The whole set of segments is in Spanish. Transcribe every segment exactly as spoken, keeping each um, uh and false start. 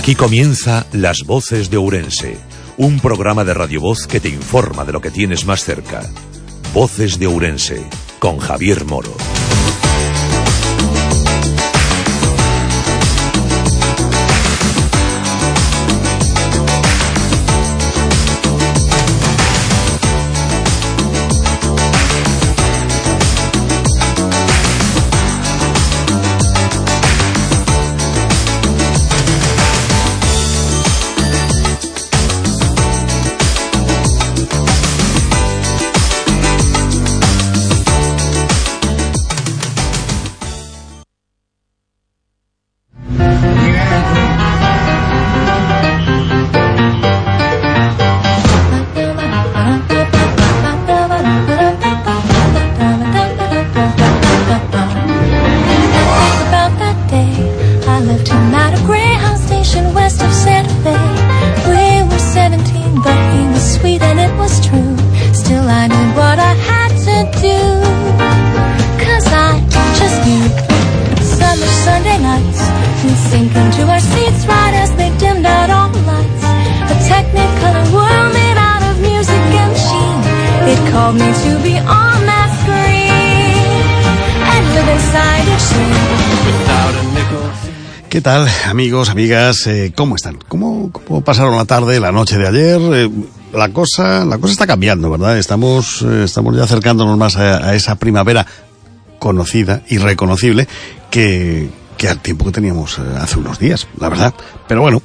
Aquí comienza Las Voces de Ourense, un programa de Radio Voz que te informa de lo que tienes más cerca. Voces de Ourense, con Javier Moro. ¿Qué tal, amigos, amigas? Eh, ¿Cómo están? ¿Cómo, ¿Cómo pasaron la tarde, la noche de ayer? Eh, la cosa, la cosa está cambiando, ¿verdad? Estamos, eh, estamos ya acercándonos más a, a esa primavera conocida y reconocible que, que al tiempo que teníamos eh, hace unos días, la verdad. Pero bueno,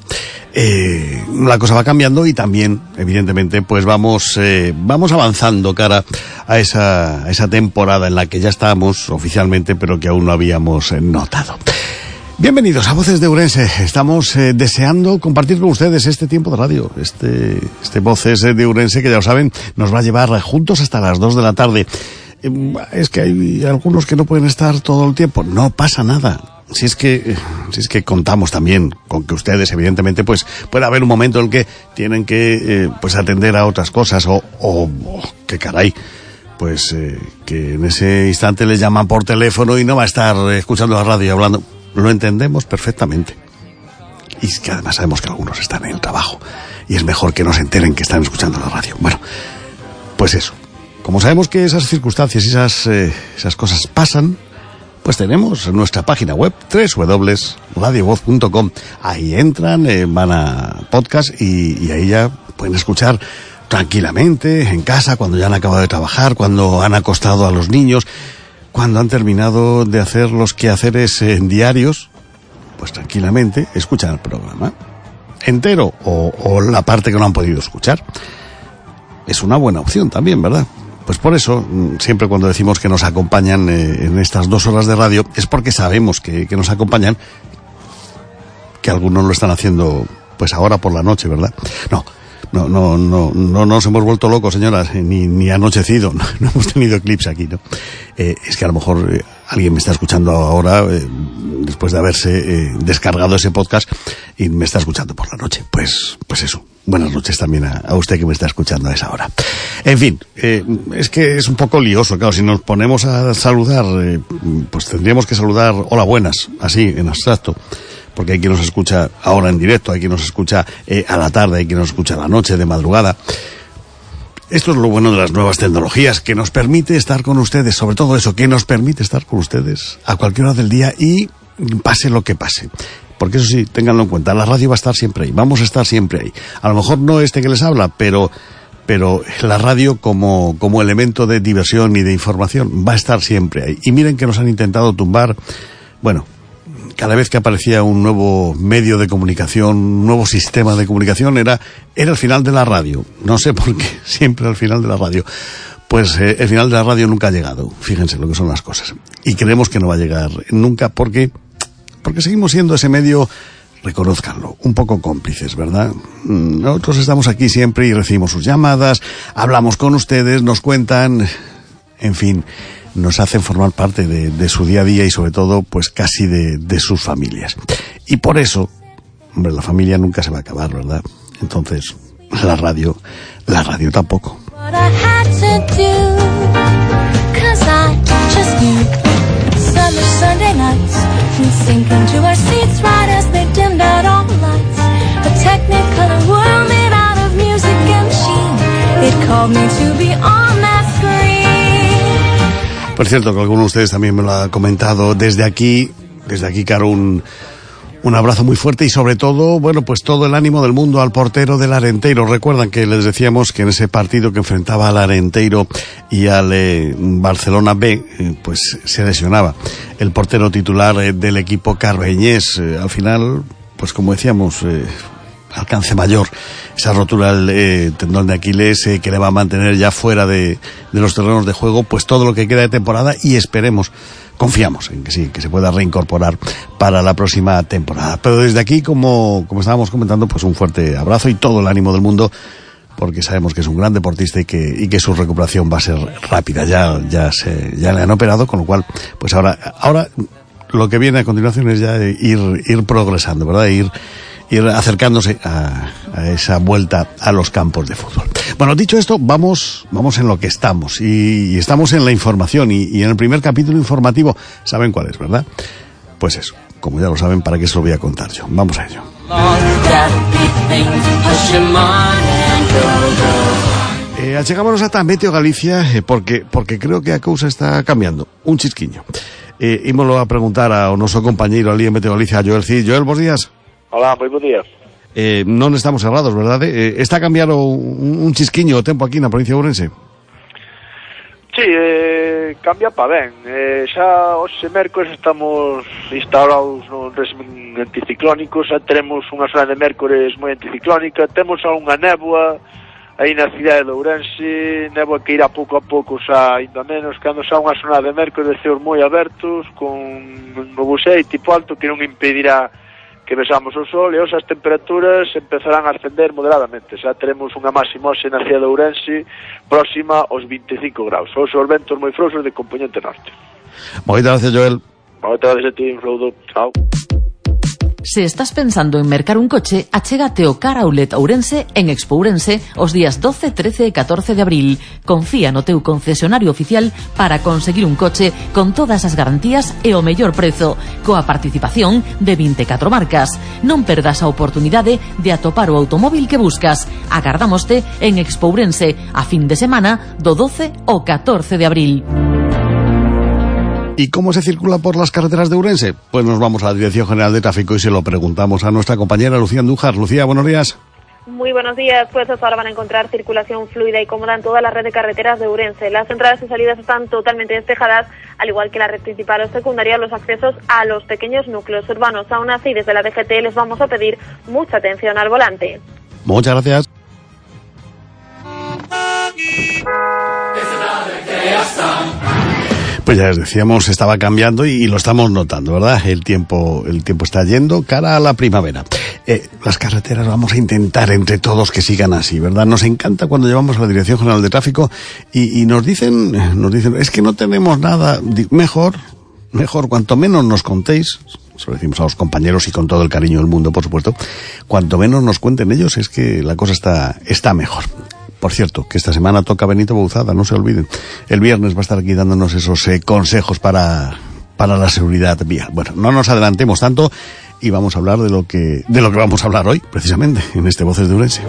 eh, la cosa va cambiando y también, evidentemente, pues vamos, eh, vamos avanzando cara a esa, a esa temporada en la que ya estamos oficialmente, pero que aún no habíamos eh, notado. Bienvenidos a Voces de Ourense. Estamos eh, deseando compartir con ustedes este tiempo de radio, este, este Voces de Ourense que ya lo saben, nos va a llevar juntos hasta las dos de la tarde. Eh, es que hay algunos que no pueden estar todo el tiempo. No pasa nada. Si es que, si es que contamos también con que ustedes, evidentemente, pues puede haber un momento en el que tienen que, eh, pues atender a otras cosas o, o, o que caray. Pues eh, que en ese instante les llaman por teléfono y no va a estar escuchando la radio y hablando. Lo entendemos perfectamente. Y es que además sabemos que algunos están en el trabajo. Y es mejor que no se enteren que están escuchando la radio. Bueno, pues eso. Como sabemos que esas circunstancias y esas, eh, esas cosas pasan, pues tenemos nuestra página web doble u doble u doble u punto radio voz punto com. Ahí entran, eh, van a podcast y, y ahí ya pueden escuchar tranquilamente, en casa, cuando ya han acabado de trabajar, cuando han acostado a los niños, cuando han terminado de hacer los quehaceres en diarios, pues tranquilamente escuchan el programa entero o, o la parte que no han podido escuchar. Es una buena opción también, ¿verdad? Pues por eso, siempre cuando decimos que nos acompañan eh, en estas dos horas de radio, es porque sabemos que, que nos acompañan, que algunos lo están haciendo pues ahora por la noche, ¿verdad? No. No, no, no, no nos hemos vuelto locos, señoras, ni, ni anochecido, no, no hemos tenido eclipse aquí, ¿no? Eh, es que a lo mejor eh, alguien me está escuchando ahora, eh, después de haberse eh, descargado ese podcast, y me está escuchando por la noche. Pues, pues eso. Buenas noches también a, a usted que me está escuchando a esa hora. En fin, eh, es que es un poco lioso, claro, si nos ponemos a saludar, eh, pues tendríamos que saludar hola buenas, así, en abstracto. Porque hay quien nos escucha ahora en directo, hay quien nos escucha eh, a la tarde, hay quien nos escucha a la noche, de madrugada. Esto es lo bueno de las nuevas tecnologías, que nos permite estar con ustedes, sobre todo eso, que nos permite estar con ustedes a cualquier hora del día y pase lo que pase. Porque eso sí, ténganlo en cuenta, la radio va a estar siempre ahí, vamos a estar siempre ahí. A lo mejor no este que les habla, pero, pero la radio como, como elemento de diversión y de información va a estar siempre ahí. Y miren que nos han intentado tumbar, bueno, cada vez que aparecía un nuevo medio de comunicación, un nuevo sistema de comunicación, era, era el final de la radio. No sé por qué, siempre al final de la radio. Pues eh, el final de la radio nunca ha llegado. Fíjense lo que son las cosas. Y creemos que no va a llegar nunca porque, porque seguimos siendo ese medio, reconózcanlo, un poco cómplices, ¿verdad? Nosotros estamos aquí siempre y recibimos sus llamadas, hablamos con ustedes, nos cuentan, en fin, nos hacen formar parte de, de su día a día y sobre todo pues casi de, de sus familias. Y por eso, hombre, la familia nunca se va a acabar, ¿verdad? Entonces, la radio, la radio tampoco. Sunday nights, we sink into our seats right as they dimmed out all the lights. a technicolor world made out of music and sheen. It called me to be on that screen. Por cierto, que alguno de ustedes también me lo ha comentado desde aquí, desde aquí, Caro, un... Un abrazo muy fuerte y sobre todo, bueno, pues todo el ánimo del mundo al portero del Arenteiro. Recuerdan que les decíamos que en ese partido que enfrentaba al Arenteiro y al eh, Barcelona B, eh, pues se lesionaba el portero titular eh, del equipo carbeñés. Eh, al final, pues como decíamos, eh, alcance mayor, esa rotura del eh, tendón de Aquiles eh, que le va a mantener ya fuera de, de los terrenos de juego, pues todo lo que queda de temporada, y esperemos, confiamos en que sí, que se pueda reincorporar para la próxima temporada. Pero desde aquí, como, como estábamos comentando, pues un fuerte abrazo y todo el ánimo del mundo, porque sabemos que es un gran deportista y que, y que su recuperación va a ser rápida. Ya, ya se, ya le han operado, con lo cual, pues ahora, ahora lo que viene a continuación es ya ir, ir progresando, ¿verdad? Ir, ir acercándose a, a esa vuelta a los campos de fútbol. Bueno, dicho esto, vamos, vamos en lo que estamos, y, y estamos en la información, y, y en el primer capítulo informativo, ¿saben cuál es, verdad? Pues eso, como ya lo saben, ¿para qué se lo voy a contar yo? Vamos a ello. Eh, achegámonos ata Meteo Galicia, eh, porque, porque creo que a cousa está cambiando, un chisquiño. Eh, ímolo a preguntar ao noso compañeiro ali en Meteo Galicia, a Joel Cid. Joel, bons días. Hola, moi bons días. Eh, non estamos errados, verdade? Eh, está a cambiar un, un chisquiño o tempo aquí na provincia de Ourense? Sí, eh, cambia pa ben. Eh, xa hoxe mércores estamos instaurados no régimen anticiclónico, xa teremos unha zona de mércores moi anticiclónica, temos algunha néboa aí na cidade de Ourense, néboa que irá pouco a pouco xa ainda menos, cando xa unha zona de mércores de ceos moi abertos, con nubuxei tipo alto que non impedirá que vexamos o sol, e hoxe as temperaturas empezarán a ascender moderadamente. Xa teremos unha máxima hoxe na cidade de Ourense próxima aos veinticinco graus. Hoxe os ventos moi frouxos de componente norte. Moitas gracias, Joel. Moitas gracias a ti, Froudo. Chao. Se estás pensando en mercar un coche, achégate ao Car Outlet Ourense en Expo Ourense os días doce, trece e catorce de abril. Confía no teu concesionario oficial para conseguir un coche con todas as garantías e o mellor prezo, coa participación de vinte e catro marcas. Non perdas a oportunidade de atopar o automóvil que buscas. Agardámoste en Expo Ourense a fin de semana do doce ao catorce de abril. ¿Y cómo se circula por las carreteras de Ourense? Pues nos vamos a la Dirección General de Tráfico y se lo preguntamos a nuestra compañera Lucía Andújar. Lucía, buenos días. Muy buenos días, pues hasta ahora van a encontrar circulación fluida y cómoda en toda la red de carreteras de Ourense. Las entradas y salidas están totalmente despejadas, al igual que la red principal o secundaria, los accesos a los pequeños núcleos urbanos. Aún así, desde la D G T les vamos a pedir mucha atención al volante. Muchas gracias. Pues ya les decíamos, estaba cambiando y, y lo estamos notando, ¿verdad? El tiempo, el tiempo está yendo cara a la primavera. Eh, las carreteras vamos a intentar entre todos que sigan así, ¿verdad? Nos encanta cuando llevamos a la Dirección General de Tráfico y, y nos dicen, nos dicen, es que no tenemos nada. Mejor, mejor, cuanto menos nos contéis, se lo decimos a los compañeros y con todo el cariño del mundo, por supuesto, cuanto menos nos cuenten ellos es que la cosa está, está mejor. Por cierto, que esta semana toca Benito Bouzada, no se olviden. El viernes va a estar aquí dándonos esos eh, consejos para, para la seguridad vial. Bueno, no nos adelantemos tanto y vamos a hablar de lo que, de lo que vamos a hablar hoy, precisamente, en este Voces de Ourense.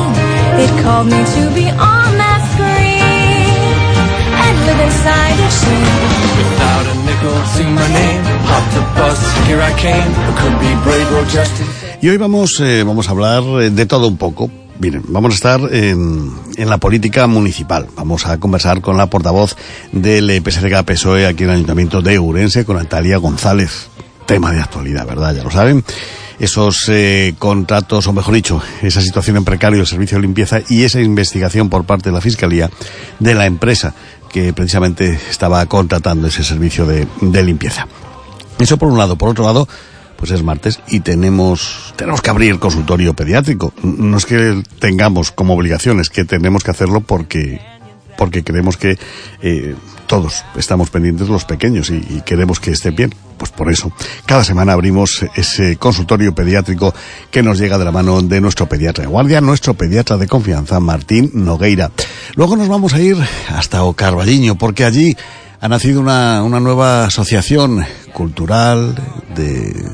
Y hoy vamos, eh, vamos a hablar de todo un poco. Miren, vamos a estar en, en la política municipal. Vamos a conversar con la portavoz del P S D G P S O E aquí en el Ayuntamiento de Ourense, con Natalia González. Tema de actualidad, ¿verdad? Ya lo saben. Esos eh, contratos, o mejor dicho, esa situación en precario del servicio de limpieza y esa investigación por parte de la Fiscalía de la empresa que precisamente estaba contratando ese servicio de, de limpieza. Eso por un lado. Por otro lado, pues es martes y tenemos tenemos que abrir el consultorio pediátrico. No es que tengamos como obligación, es que tenemos que hacerlo porque porque creemos que eh, todos estamos pendientes de los pequeños y, y queremos que estén bien. Pues por eso, cada semana abrimos ese consultorio pediátrico que nos llega de la mano de nuestro pediatra de guardia, nuestro pediatra de confianza, Martín Nogueira. Luego nos vamos a ir hasta O Carballiño, porque allí ha nacido una, una nueva asociación cultural de,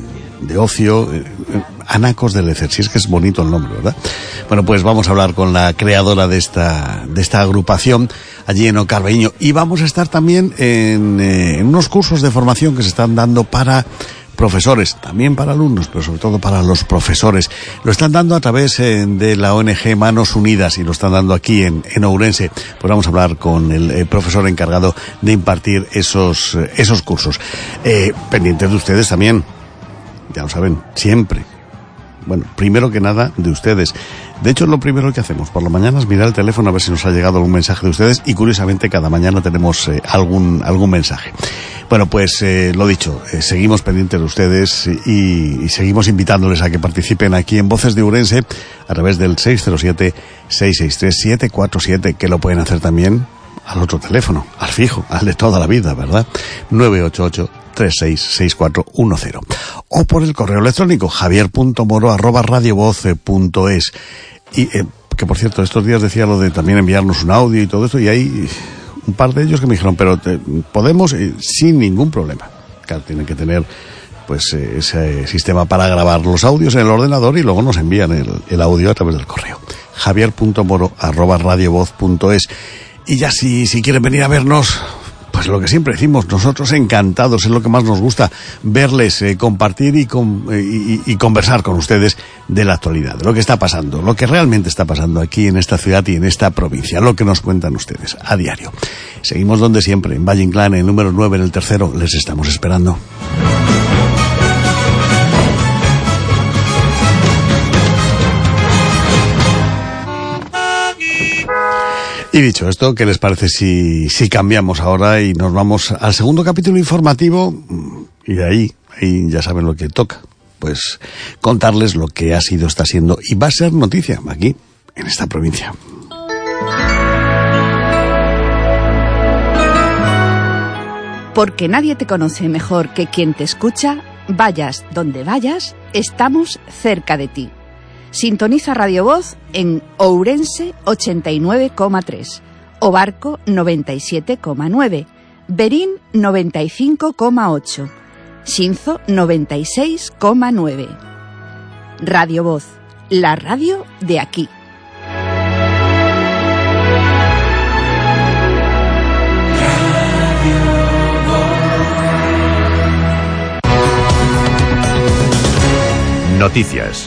de ocio, eh, Anacos de Lecer, si es que es bonito el nombre, ¿verdad? Bueno, pues vamos a hablar con la creadora de esta, de esta agrupación allí en Ocarbeño, y vamos a estar también en, eh, en unos cursos de formación que se están dando para profesores, también para alumnos, pero sobre todo para los profesores. Lo están dando a través eh, de la O N G Manos Unidas, y lo están dando aquí en, en Ourense. Pues vamos a hablar con el, el profesor encargado de impartir esos, eh, esos cursos. Eh, pendientes de ustedes también, ya lo saben, siempre. Bueno, primero que nada, de ustedes. De hecho, lo primero que hacemos por la mañana es mirar el teléfono a ver si nos ha llegado algún mensaje de ustedes, y curiosamente cada mañana tenemos eh, algún algún mensaje. Bueno, pues eh, lo dicho, eh, seguimos pendientes de ustedes y, y seguimos invitándoles a que participen aquí en Voces de Ourense a través del seis cero siete, seis seis tres, siete cuatro siete, que lo pueden hacer también al otro teléfono, al fijo, al de toda la vida, ¿verdad? nueve ocho ocho, tres seis seis cuatro uno cero, o por el correo electrónico javier punto moro arroba radiovoz punto es. Y eh, que por cierto, estos días decía lo de también enviarnos un audio y todo esto, y hay un par de ellos que me dijeron, pero te, podemos eh, sin ningún problema. Claro, tienen que tener pues eh, ese sistema para grabar los audios en el ordenador y luego nos envían el, el audio a través del correo javier punto moro arroba radiovoz punto es. Y ya si, si quieren venir a vernos, pues lo que siempre decimos, nosotros encantados, es lo que más nos gusta, verles, eh, compartir y, con, eh, y, y conversar con ustedes de la actualidad, de lo que está pasando, lo que realmente está pasando aquí en esta ciudad y en esta provincia, lo que nos cuentan ustedes a diario. Seguimos donde siempre, en Valle Inclán, en el número nueve, en el tercero, les estamos esperando. Y dicho esto, ¿qué les parece si, si cambiamos ahora y nos vamos al segundo capítulo informativo? Y de ahí, ahí ya saben lo que toca. Pues contarles lo que ha sido, está siendo y va a ser noticia aquí, en esta provincia. Porque nadie te conoce mejor que quien te escucha, vayas donde vayas, estamos cerca de ti. Sintoniza Radio Voz en Ourense ochenta y nueve coma tres, Obarco noventa y siete coma nueve, Berín noventa y cinco coma ocho, Xinzo noventa y seis coma nueve. Radio Voz, la radio de aquí. Noticias.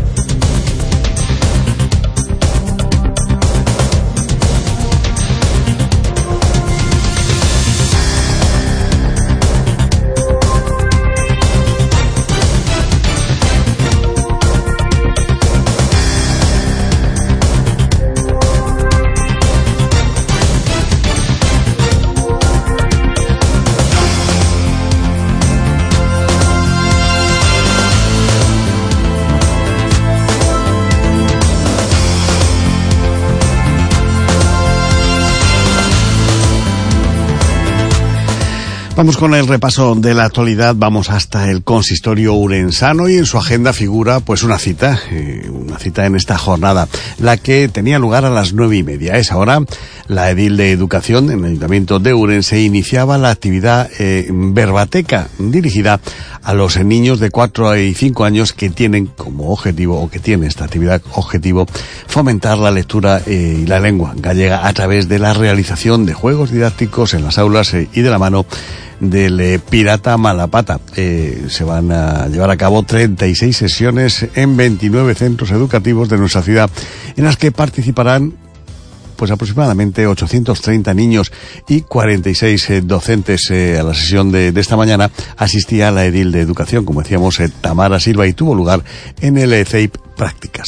Vamos con el repaso de la actualidad, vamos hasta el consistorio urensano y en su agenda figura pues una cita, eh, una cita en esta jornada, la que tenía lugar a las nueve y media. A esa hora, la edil de Educación en el Ayuntamiento de Ourense iniciaba la actividad eh, verbateca dirigida a los niños de cuatro y cinco años que tienen como objetivo, o que tiene esta actividad objetivo, fomentar la lectura eh, y la lengua gallega a través de la realización de juegos didácticos en las aulas eh, y de la mano del eh, Pirata Malapata. Eh, se van a llevar a cabo treinta y seis sesiones en veintinueve centros educativos de nuestra ciudad, en las que participarán pues aproximadamente ochocientos treinta niños y cuarenta y seis eh, docentes. Eh, a la sesión de, de esta mañana asistía la edil de Educación, como decíamos, eh, Tamara Silva, y tuvo lugar en el C E I P Prácticas.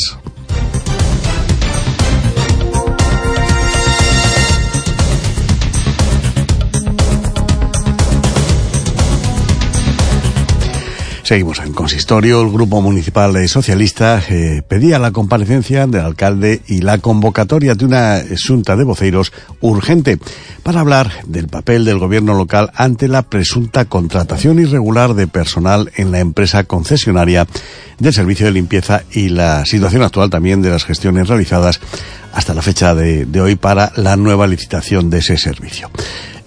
Seguimos en consistorio. El Grupo Municipal Socialista eh, pedía la comparecencia del alcalde y la convocatoria de una xunta de voceiros urgente para hablar del papel del gobierno local ante la presunta contratación irregular de personal en la empresa concesionaria del servicio de limpieza y la situación actual también de las gestiones realizadas hasta la fecha de, de hoy para la nueva licitación de ese servicio.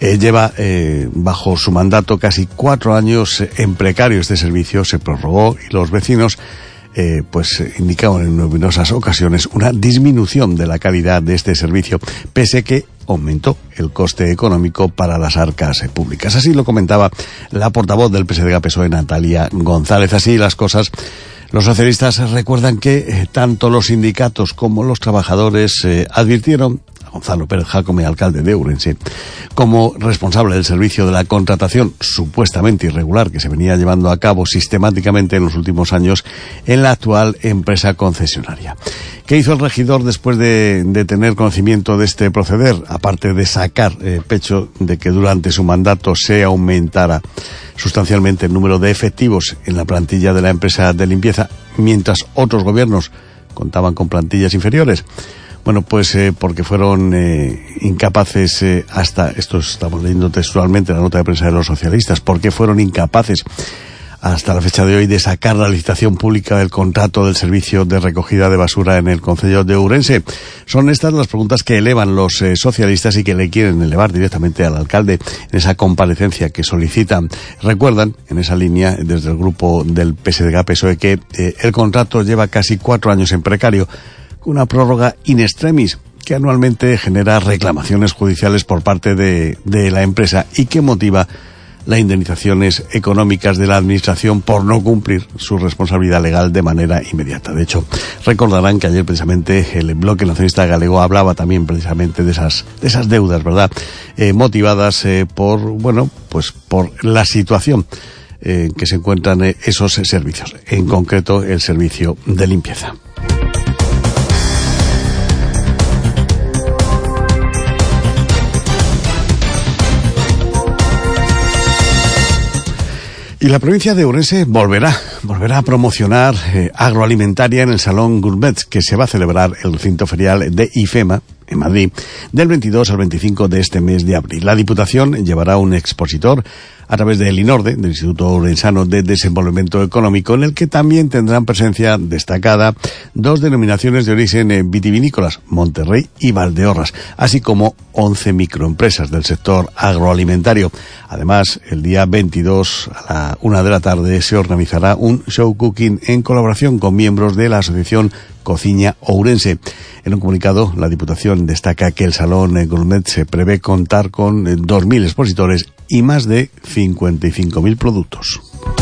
Eh, lleva eh, bajo su mandato casi cuatro años en precario este servicio, se prorrogó y los vecinos Eh, pues indicaban en numerosas ocasiones una disminución de la calidad de este servicio, pese que aumentó el coste económico para las arcas eh, públicas. Así lo comentaba la portavoz del P S D G P S O E, Natalia González. Así las cosas, los socialistas recuerdan que eh, tanto los sindicatos como los trabajadores eh, advirtieron Gonzalo Pérez Jácome, alcalde de Ourense, como responsable del servicio de la contratación supuestamente irregular que se venía llevando a cabo sistemáticamente en los últimos años en la actual empresa concesionaria. ¿Qué hizo el regidor después de, de tener conocimiento de este proceder? Aparte de sacar eh, pecho de que durante su mandato se aumentara sustancialmente el número de efectivos en la plantilla de la empresa de limpieza, mientras otros gobiernos contaban con plantillas inferiores. Bueno, pues eh, porque fueron eh, incapaces, eh, hasta, esto estamos leyendo textualmente la nota de prensa de los socialistas, porque fueron incapaces hasta la fecha de hoy de sacar la licitación pública del contrato del servicio de recogida de basura en el concello de Ourense. Son estas las preguntas que elevan los eh, socialistas y que le quieren elevar directamente al alcalde en esa comparecencia que solicitan. Recuerdan, en esa línea, desde el grupo del P S D G P S O E, que eh, el contrato lleva casi cuatro años en precario, una prórroga in extremis que anualmente genera reclamaciones judiciales por parte de, de la empresa y que motiva las indemnizaciones económicas de la administración por no cumplir su responsabilidad legal de manera inmediata. De hecho, recordarán que ayer precisamente el Bloque Nacionalista Galego hablaba también precisamente de esas, de esas deudas, ¿verdad? Eh, motivadas eh, por, bueno, pues por la situación en eh, que se encuentran eh, esos servicios, en concreto el servicio de limpieza. Y la provincia de Ourense volverá, volverá a promocionar eh, agroalimentaria en el Salón Gourmet, que se va a celebrar en el recinto ferial de IFEMA, en Madrid, del veintidós al veinticinco de este mes de abril. La Diputación llevará un expositor a través del INORDE, del Instituto Ourensano de Desenvolvimiento Económico, en el que también tendrán presencia destacada dos denominaciones de origen vitivinícolas, Monterrey y Valdeorras, así como once microempresas del sector agroalimentario. Además, el día veintidós a la una de la tarde se organizará un show cooking en colaboración con miembros de la Asociación Cociña Ourense. En un comunicado, la Diputación destaca que el Salón Gourmet se prevé contar con dos mil expositores y más de cincuenta y cinco mil productos.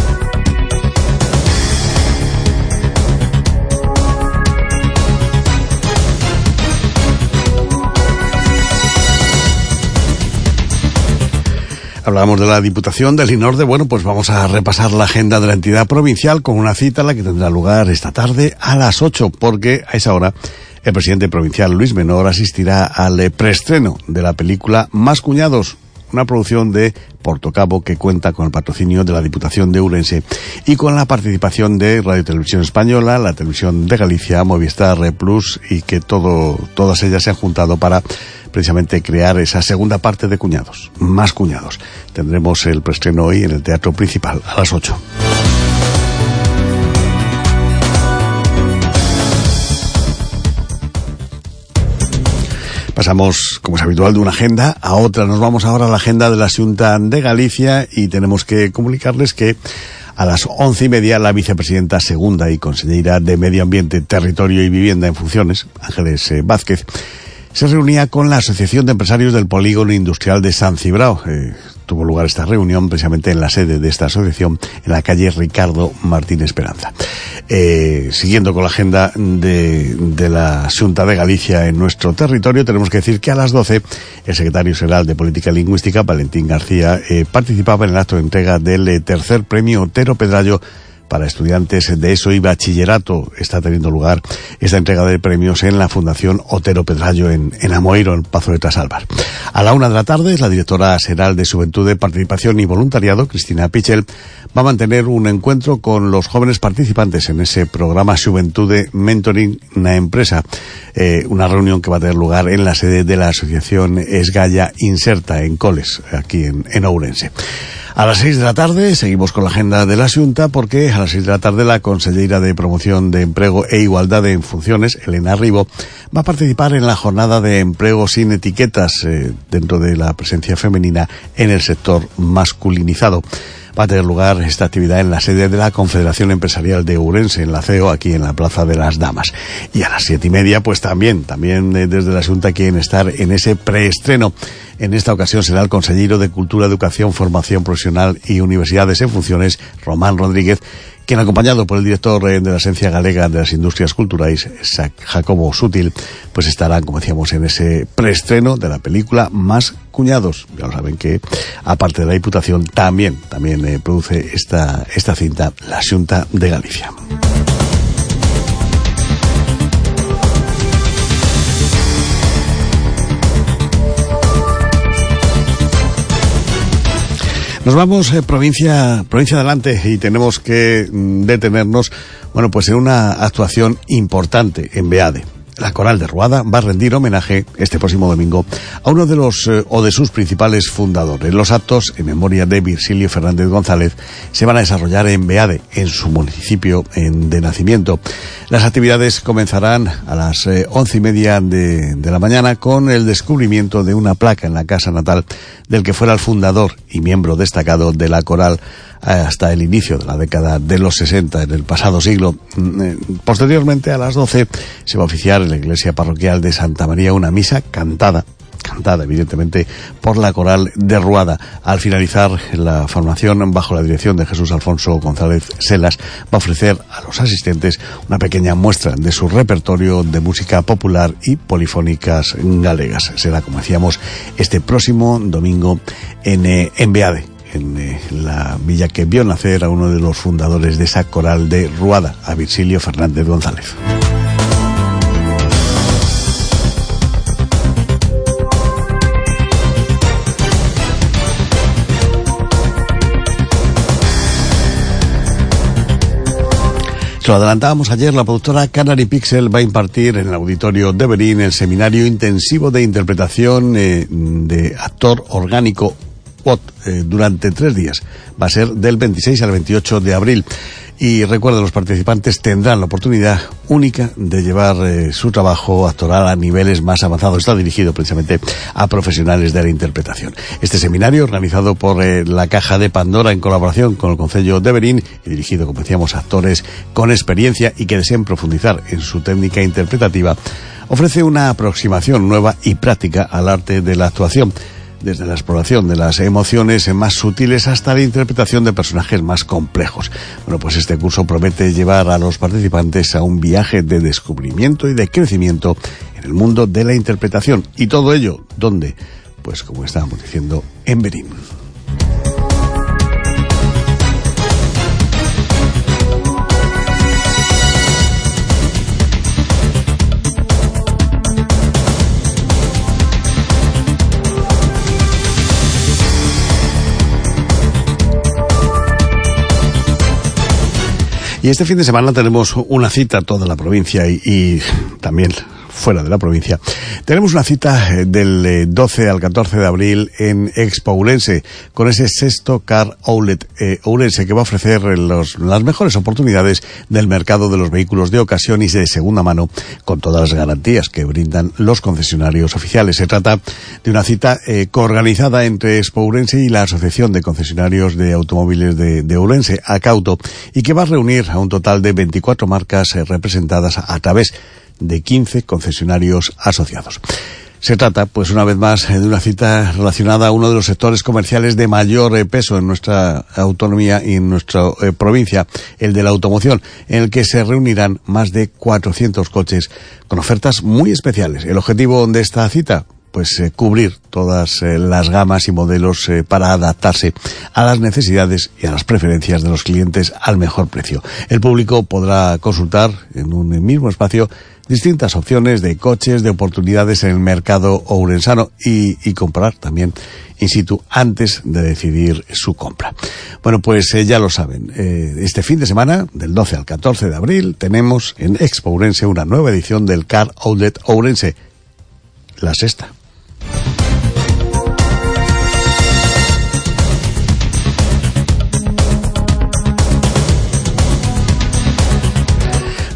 Hablábamos de la Diputación del INORDE. Bueno, pues vamos a repasar la agenda de la entidad provincial con una cita la que tendrá lugar esta tarde a las ocho, porque a esa hora el presidente provincial Luis Menor asistirá al preestreno de la película Más Cuñados, una producción de Portocabo que cuenta con el patrocinio de la Diputación de Ourense y con la participación de Radio Televisión Española, la Televisión de Galicia, Movistar Plus, y que todo, todas ellas se han juntado para precisamente crear esa segunda parte de Cuñados, Más Cuñados. Tendremos el preestreno hoy en el Teatro Principal a las ocho. Pasamos, como es habitual, de una agenda a otra. Nos vamos ahora a la agenda de la Xunta de Galicia y tenemos que comunicarles que a las once y media la vicepresidenta segunda y consellera de Medio Ambiente, Territorio y Vivienda en funciones, Ángeles eh, Vázquez, se reunía con la Asociación de Empresarios del Polígono Industrial de San Cibrao. Eh, tuvo lugar esta reunión precisamente en la sede de esta asociación, en la calle Ricardo Martín Esperanza. Eh, siguiendo con la agenda de, de la Xunta de Galicia en nuestro territorio, tenemos que decir que a las doce el secretario general de Política Lingüística, Valentín García, eh, participaba en el acto de entrega del eh, tercer premio Otero Pedrallo para estudiantes de ESO y bachillerato. Está teniendo lugar esta entrega de premios en la Fundación Otero Pedrallo en, en Amoeiro, en Pazo de Trasalvar. A la una de la tarde, la directora general de Juventud, Participación y Voluntariado, Cristina Pichel, va a mantener un encuentro con los jóvenes participantes en ese programa Juventud Mentoring na Empresa, eh, una reunión que va a tener lugar en la sede de la asociación Esgaya Inserta, en Coles, aquí en, en Ourense. A las seis de la tarde seguimos con la agenda de la Xunta, porque a las seis de la tarde la consellera de Promoción de Empleo e Igualdad en Funciones, Elena Ribo, va a participar en la jornada de empleo sin etiquetas eh, dentro de la presencia femenina en el sector masculinizado. Va a tener lugar esta actividad en la sede de la Confederación Empresarial de Ourense, en la C E O, aquí en la Plaza de las Damas. Y a las siete y media, pues también, también eh, desde la Xunta quieren estar en ese preestreno. En esta ocasión será el consejero de Cultura, Educación, Formación Profesional y Universidades en Funciones, Román Rodríguez, quien, acompañado por el director de la Agencia Galega de las Industrias Culturais, Jacobo Sutil, pues estarán, como decíamos, en ese preestreno de la película Más Cuñados. Ya lo saben que, aparte de la Diputación, también, también eh, produce esta, esta cinta la Xunta de Galicia. Nos vamos eh, provincia provincia adelante y tenemos que mm, detenernos, bueno, pues en una actuación importante en Beade. La Coral de Ruada va a rendir homenaje este próximo domingo a uno de los eh, o de sus principales fundadores. Los actos en memoria de Virgilio Fernández González se van a desarrollar en Beade, en su municipio en, de nacimiento. Las actividades comenzarán a las eh, once y media de, de la mañana con el descubrimiento de una placa en la casa natal del que fuera el fundador y miembro destacado de la Coral hasta el inicio de la década de los sesenta, en el pasado siglo. Posteriormente, a las doce, se va a oficiar en la iglesia parroquial de Santa María una misa cantada, cantada evidentemente por la Coral de Ruada. Al finalizar la formación, bajo la dirección de Jesús Alfonso González Selas, va a ofrecer a los asistentes una pequeña muestra de su repertorio de música popular y polifónicas galegas. Será, como decíamos, este próximo domingo en, eh, en Beade, en eh, la villa que vio nacer a uno de los fundadores de esa Coral de Ruada, a Virgilio Fernández González. Se lo adelantábamos ayer, la productora Canary Pixel va a impartir en el Auditorio de Berín el seminario intensivo de interpretación eh, de actor orgánico O T eh, durante tres días. Va a ser del veintiséis al veintiocho de abril. Y recuerda, los participantes tendrán la oportunidad única de llevar eh, su trabajo actoral a niveles más avanzados. Está dirigido precisamente a profesionales de la interpretación. Este seminario, organizado por eh, la Caja de Pandora en colaboración con el Concello de Berín y dirigido, como decíamos, a actores con experiencia y que deseen profundizar en su técnica interpretativa, ofrece una aproximación nueva y práctica al arte de la actuación, desde la exploración de las emociones más sutiles hasta la interpretación de personajes más complejos. Bueno, pues este curso promete llevar a los participantes a un viaje de descubrimiento y de crecimiento en el mundo de la interpretación. Y todo ello, ¿dónde? Pues, como estábamos diciendo, en Berín. Y este fin de semana tenemos una cita, toda la provincia y, y también fuera de la provincia. Tenemos una cita del doce al catorce de abril en Expo Ourense, con ese sexto Car Outlet eh, Ourense, que va a ofrecer los, las mejores oportunidades del mercado de los vehículos de ocasión y de segunda mano, con todas las garantías que brindan los concesionarios oficiales. Se trata de una cita eh, coorganizada entre Expo Ourense y la Asociación de Concesionarios de Automóviles de, de Ourense, ACAUTO, y que va a reunir a un total de veinticuatro marcas eh, representadas a, a través de quince concesionarios asociados. Se trata, pues una vez más, de una cita relacionada a uno de los sectores comerciales de mayor eh, peso en nuestra autonomía y en nuestra eh, provincia, el de la automoción, en el que se reunirán más de cuatrocientos coches con ofertas muy especiales. El objetivo de esta cita, pues eh, cubrir todas eh, las gamas y modelos eh, para adaptarse a las necesidades y a las preferencias de los clientes al mejor precio. El público podrá consultar en un mismo espacio distintas opciones de coches, de oportunidades en el mercado ourensano y, y comprar también in situ antes de decidir su compra. Bueno, pues eh, ya lo saben, eh, este fin de semana, del doce al catorce de abril, tenemos en Expo Ourense una nueva edición del Car Outlet Ourense, la sexta.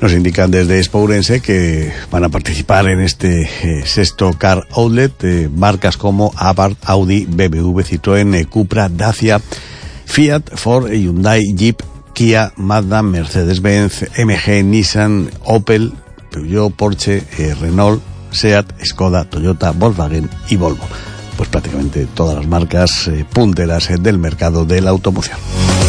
Nos indican desde Expo Ourense que van a participar en este eh, sexto Car Outlet eh, marcas como Abarth, Audi, B M W, Citroën, eh, Cupra, Dacia, Fiat, Ford, Hyundai, Jeep, Kia, Mazda, Mercedes-Benz, M G, Nissan, Opel, Peugeot, Porsche, eh, Renault, Seat, Skoda, Toyota, Volkswagen y Volvo. Pues prácticamente todas las marcas eh, punteras eh, del mercado de la automoción.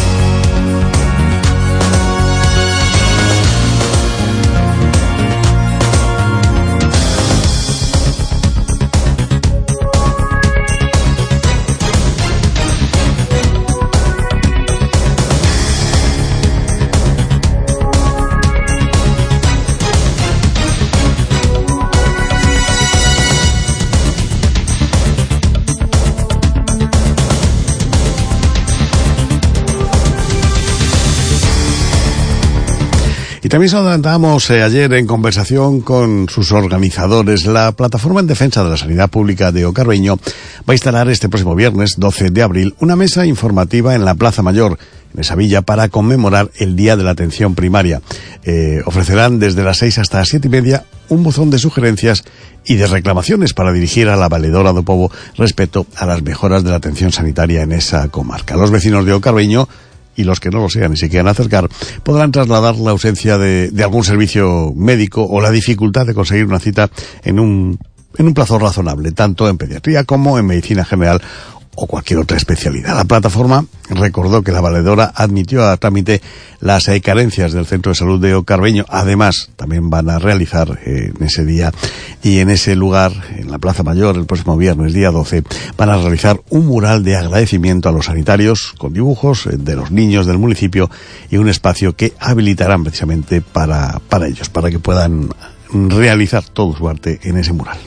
Y también se adelantamos eh, ayer en conversación con sus organizadores. La Plataforma en Defensa de la Sanidad Pública de O Carbeño va a instalar este próximo viernes, doce de abril, una mesa informativa en la Plaza Mayor, en esa villa, para conmemorar el Día de la Atención Primaria. Eh, ofrecerán desde las seis hasta las siete y media un buzón de sugerencias y de reclamaciones para dirigir a la Valedora do Pobo respecto a las mejoras de la atención sanitaria en esa comarca. Los vecinos de O Carbeño y los que no lo sean y se quieran acercar podrán trasladar la ausencia de, de algún servicio médico o la dificultad de conseguir una cita en un, en un plazo razonable, tanto en pediatría como en medicina general o cualquier otra especialidad. La plataforma recordó que la valedora admitió a trámite las eh, carencias del Centro de Salud de O Carbeño. Además, también van a realizar eh, en ese día y en ese lugar, en la Plaza Mayor, el próximo viernes, día doce, van a realizar un mural de agradecimiento a los sanitarios con dibujos eh, de los niños del municipio y un espacio que habilitarán precisamente para, para ellos, para que puedan realizar todo su arte en ese mural.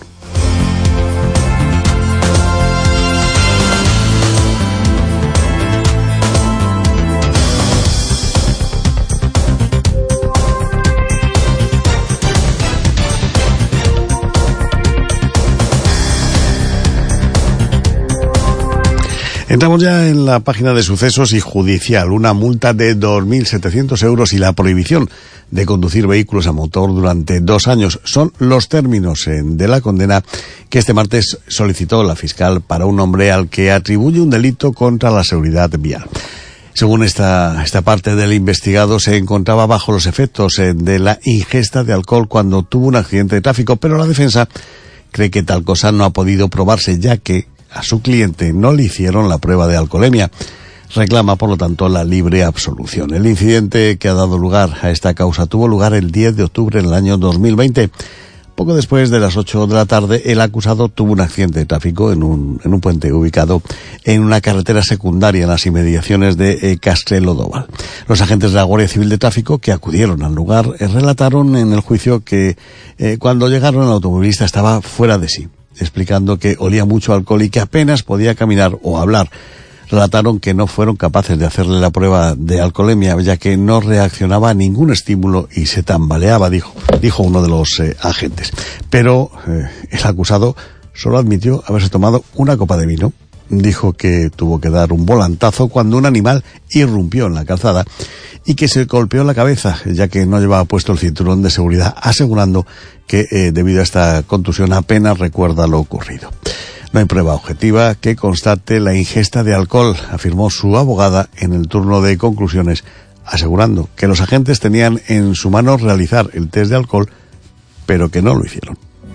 Entramos ya en la página de sucesos y judicial. Una multa de dos mil setecientos euros y la prohibición de conducir vehículos a motor durante dos años. Son los términos eh, de la condena que este martes solicitó la fiscal para un hombre al que atribuye un delito contra la seguridad vial. Según esta, esta parte del investigado, se encontraba bajo los efectos eh, de la ingesta de alcohol cuando tuvo un accidente de tráfico, pero la defensa cree que tal cosa no ha podido probarse, ya que a su cliente no le hicieron la prueba de alcoholemia. Reclama, por lo tanto, la libre absolución. El incidente que ha dado lugar a esta causa tuvo lugar el diez de octubre del año dos mil veinte. Poco después de las ocho de la tarde, el acusado tuvo un accidente de tráfico en un, en un puente ubicado en una carretera secundaria en las inmediaciones de eh, Castrelo-Doval. Los agentes de la Guardia Civil de Tráfico que acudieron al lugar eh, relataron en el juicio que eh, cuando llegaron el automovilista estaba fuera de sí, explicando que olía mucho alcohol y que apenas podía caminar o hablar. Relataron que no fueron capaces de hacerle la prueba de alcoholemia, ya que no reaccionaba a ningún estímulo y se tambaleaba, dijo, dijo uno de los eh, agentes. Pero eh, el acusado solo admitió haberse tomado una copa de vino. Dijo que tuvo que dar un volantazo cuando un animal irrumpió en la calzada y que se golpeó en la cabeza, ya que no llevaba puesto el cinturón de seguridad, asegurando que eh, debido a esta contusión apenas recuerda lo ocurrido. No hay prueba objetiva que constate la ingesta de alcohol, afirmó su abogada en el turno de conclusiones, asegurando que los agentes tenían en su mano realizar el test de alcohol, pero que no lo hicieron.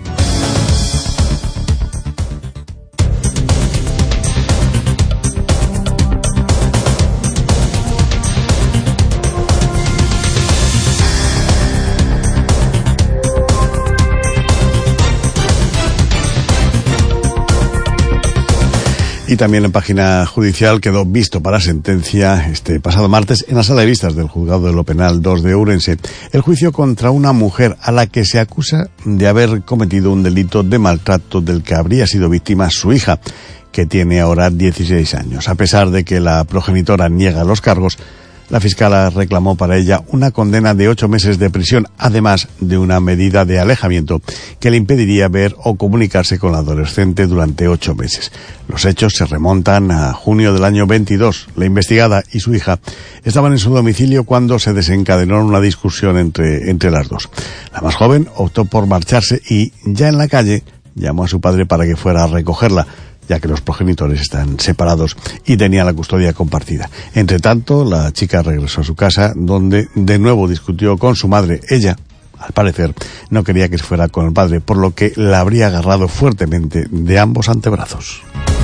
Y también en página judicial quedó visto para sentencia este pasado martes en la sala de vistas del Juzgado de lo Penal dos de Ourense el juicio contra una mujer a la que se acusa de haber cometido un delito de maltrato del que habría sido víctima su hija, que tiene ahora dieciséis años. A pesar de que la progenitora niega los cargos, La fiscala reclamó para ella una condena de ocho meses de prisión, además de una medida de alejamiento que le impediría ver o comunicarse con la adolescente durante ocho meses. Los hechos se remontan a junio del año veintidós. La investigada y su hija estaban en su domicilio cuando se desencadenó una discusión entre, entre las dos. La más joven optó por marcharse y, ya en la calle, llamó a su padre para que fuera a recogerla, ya que los progenitores están separados y tenían la custodia compartida. Entre tanto, la chica regresó a su casa, donde de nuevo discutió con su madre. Ella, al parecer, no quería que se fuera con el padre, por lo que la habría agarrado fuertemente de ambos antebrazos.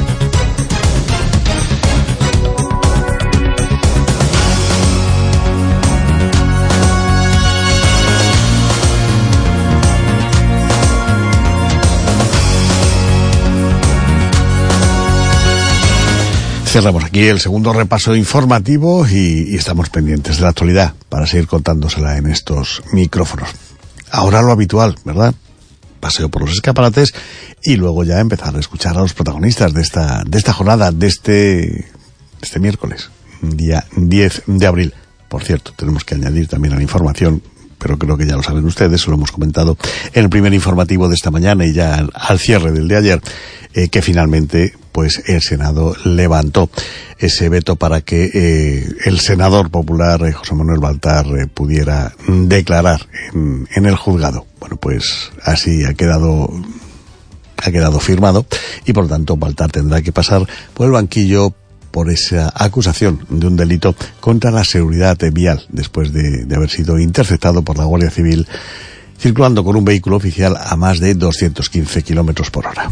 Cerramos aquí el segundo repaso informativo y, y estamos pendientes de la actualidad para seguir contándosela en estos micrófonos. Ahora lo habitual, ¿verdad? Paseo por los escaparates y luego ya empezar a escuchar a los protagonistas de esta, de esta jornada, de este, de este miércoles, día diez de abril. Por cierto, tenemos que añadir también a la información, pero creo que ya lo saben ustedes, lo hemos comentado en el primer informativo de esta mañana y ya al, al cierre del de ayer, eh, que finalmente pues el Senado levantó ese veto para que eh, el senador popular eh, José Manuel Baltar eh, pudiera declarar en, en el juzgado. Bueno, pues así ha quedado ha quedado firmado y por lo tanto Baltar tendrá que pasar por el banquillo por esa acusación de un delito contra la seguridad vial después de, de haber sido interceptado por la Guardia Civil circulando con un vehículo oficial a más de doscientos quince kilómetros por hora.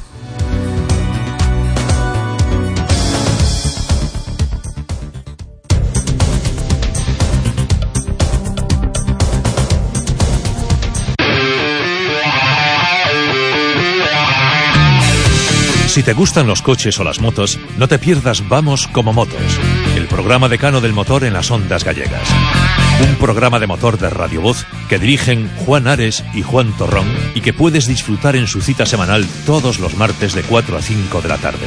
Si te gustan los coches o las motos, no te pierdas Vamos como Motos, el programa decano del motor en las ondas gallegas. Un programa de motor de Radio Voz que dirigen Juan Ares y Juan Torrón y que puedes disfrutar en su cita semanal todos los martes de cuatro a cinco de la tarde.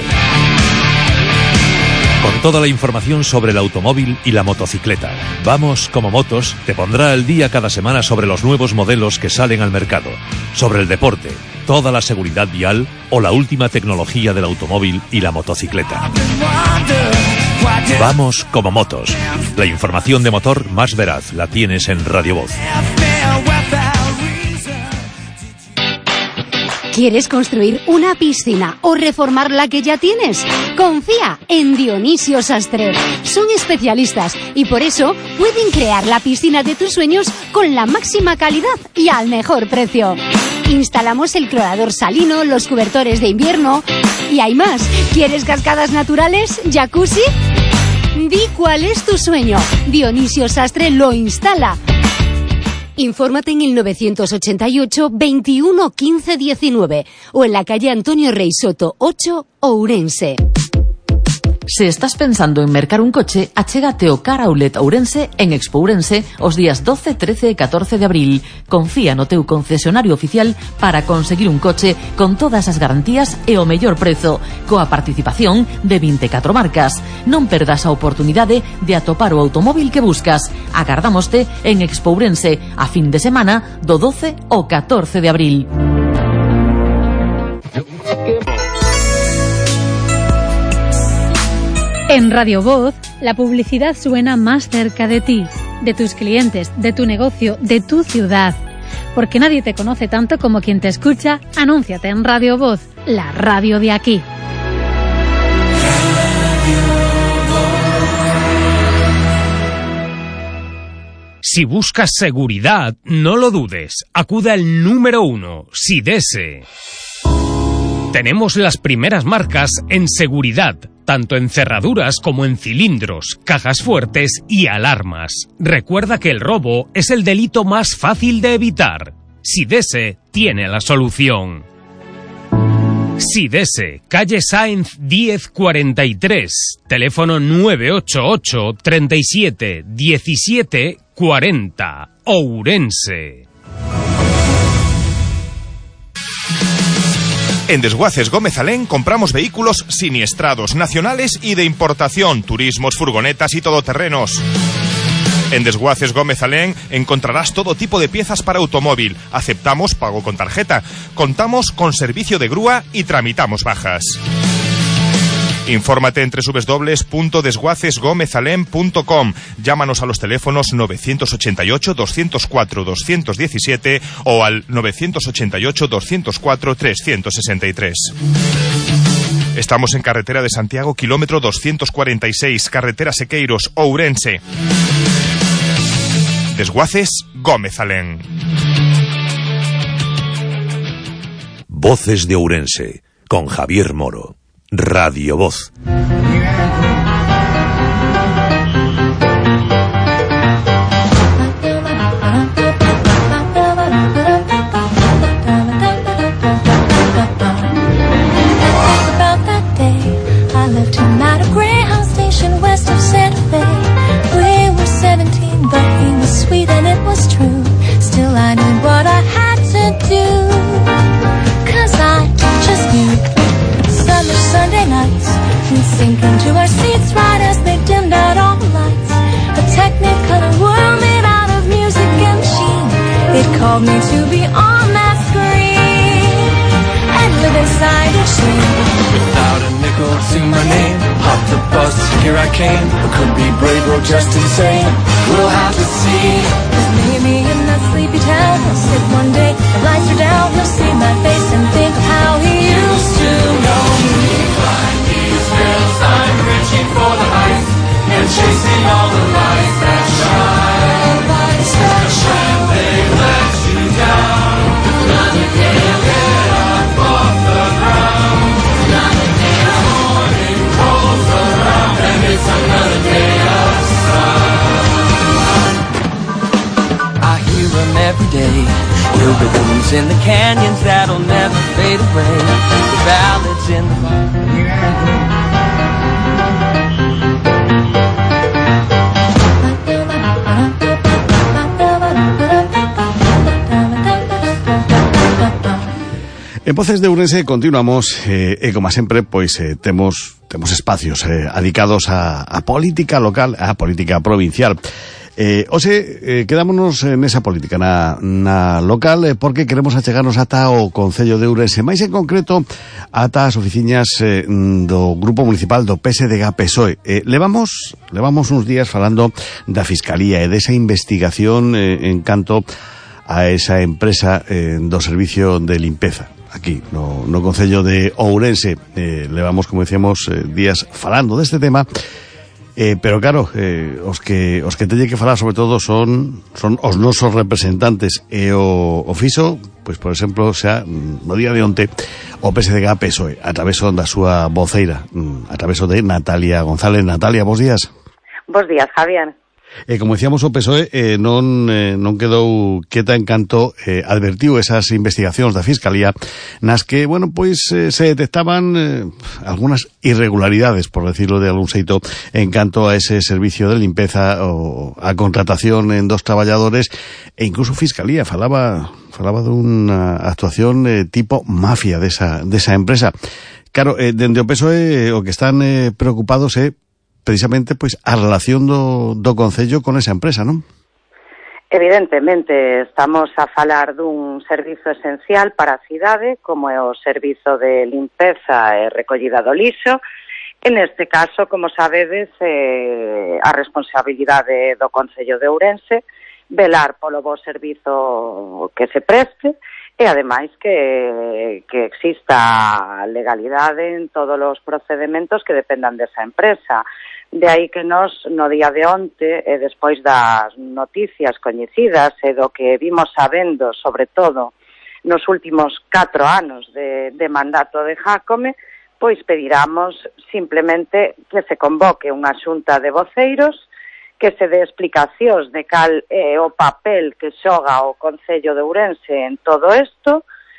Con toda la información sobre el automóvil y la motocicleta. Vamos como Motos te pondrá al día cada semana sobre los nuevos modelos que salen al mercado, sobre el deporte, toda la seguridad vial o la última tecnología del automóvil y la motocicleta. Vamos como Motos. La información de motor más veraz la tienes en Radio Voz. ¿Quieres construir una piscina o reformar la que ya tienes? Confía en Dionisio Sastre. Son especialistas y por eso pueden crear la piscina de tus sueños con la máxima calidad y al mejor precio. Instalamos el clorador salino, los cobertores de invierno y hay más. ¿Quieres cascadas naturales? ¿Jacuzzi? Di cuál es tu sueño. Dionisio Sastre lo instala. Infórmate en el novecientos ochenta y ocho, veintiuno, quince, diecinueve o en la calle Antonio Rey Soto ocho, Ourense. Se estás pensando en mercar un coche, achégate ao Car Outlet Ourense en Expo Ourense os días doce, trece e catorce de abril. Confía no teu concesionario oficial para conseguir un coche con todas as garantías e o mellor prezo, coa participación de vinte e catro marcas. Non perdas a oportunidade de atopar o automóvil que buscas. Agardámoste en Expo Ourense a fin de semana do doce ao catorce de abril. En Radio Voz, la publicidad suena más cerca de ti, de tus clientes, de tu negocio, de tu ciudad. Porque nadie te conoce tanto como quien te escucha, anúnciate en Radio Voz, la radio de aquí. Si buscas seguridad, no lo dudes. Acude al número uno, Sidese. Tenemos las primeras marcas en seguridad, tanto en cerraduras como en cilindros, cajas fuertes y alarmas. Recuerda que el robo es el delito más fácil de evitar. Sidese tiene la solución. Sidese, calle Sáenz diez cuarenta y tres, teléfono nueve ocho ocho, treinta y siete, diecisiete, cuarenta, Ourense. En Desguaces Gómez Alén compramos vehículos siniestrados, nacionales y de importación, turismos, furgonetas y todoterrenos. En Desguaces Gómez Alén encontrarás todo tipo de piezas para automóvil. Aceptamos pago con tarjeta. Contamos con servicio de grúa y tramitamos bajas. Infórmate en doble u doble u doble u punto desguaces gómez alén punto com. Llámanos a los teléfonos novecientos ochenta y ocho, doscientos cuatro, doscientos diecisiete o al novecientos ochenta y ocho, doscientos cuatro, trescientos sesenta y tres. Estamos en carretera de Santiago, kilómetro doscientos cuarenta y seis, carretera Sequeiros, Ourense. Desguaces Gómez Alén. Voces de Ourense, con Javier Moro. Radio Voz. Sinking to our seats right as they dimmed out all the lights. A technicolor world made out of music and sheen. It called me to be on that screen and live inside each scene. Without a nickel to my name, hopped the bus, here I came. I could be brave or just insane. We'll have to see. There's me in that sleepy town. I'll sit one day, the lights are down. You'll see my face and think of how he used to know me. I'm reaching for the heights and chasing all the lights that shine. Lights that shine. They let you down. Another day to get up off the ground. Another day the morning rolls around and it's another day of sun. I hear them every day. The rhythms in the canyons that'll never fade away. The ballads in the bar. En Voces de Ourense continuamos, eh, e como sempre, pois eh, temos temos espacios eh, dedicados a, a política local, a política provincial. Eh, hoxe, eh, quedámonos nesa política, na, na local, eh, porque queremos achegarnos ata o Concello de Ourense, máis en concreto ata as oficinas eh, do Grupo Municipal do P S D G P S O E. Eh, levamos, levamos uns días falando da Fiscalía e desa investigación eh, en canto a esa empresa eh, do Servicio de Limpeza. Aquí, no, no Concello de Ourense, eh, levamos, como decíamos, eh, días falando deste tema, eh, pero claro, eh, os que os que teñen que falar sobre todo son son os nosos representantes e o, o fixo, pois por exemplo, xa no día de onte o P S D G P S O E, a través da súa voceira, a través de Natalia González. Natalia, bos días. Bos días, Javier. E, como decíamos, o P S O E eh, non, eh, non quedou quieta en canto eh, advertiu esas investigacións da Fiscalía nas que, bueno, pois eh, se detectaban eh, algunhas irregularidades, por decirlo de algún xeito, en canto a ese servicio de limpeza ou a contratación en dos traballadores, e incluso Fiscalía falaba falaba dunha actuación eh, tipo mafia desa, desa empresa. Claro, eh, dende o P S O E eh, o que están eh, preocupados é eh, precisamente pois a relación do, do Concello con esa empresa, non? Evidentemente, estamos a falar dun servizo esencial para a cidade, como é o servizo de limpeza e recollida do lixo. En este caso, como sabedes, eh, a responsabilidade do Concello de Ourense velar polo bo servizo que se preste e, ademais, que, que exista legalidade en todos os procedementos que dependan desa empresa. De aí que nos, no día de onte, e despois das noticias coñecidas e do que vimos sabendo, sobre todo, nos últimos catro anos de, de mandato de Jácome, pois pediramos simplemente que se convoque unha xunta de voceiros, que se dé explicacións de cal é o papel que xoga o Concello de Ourense en todo isto,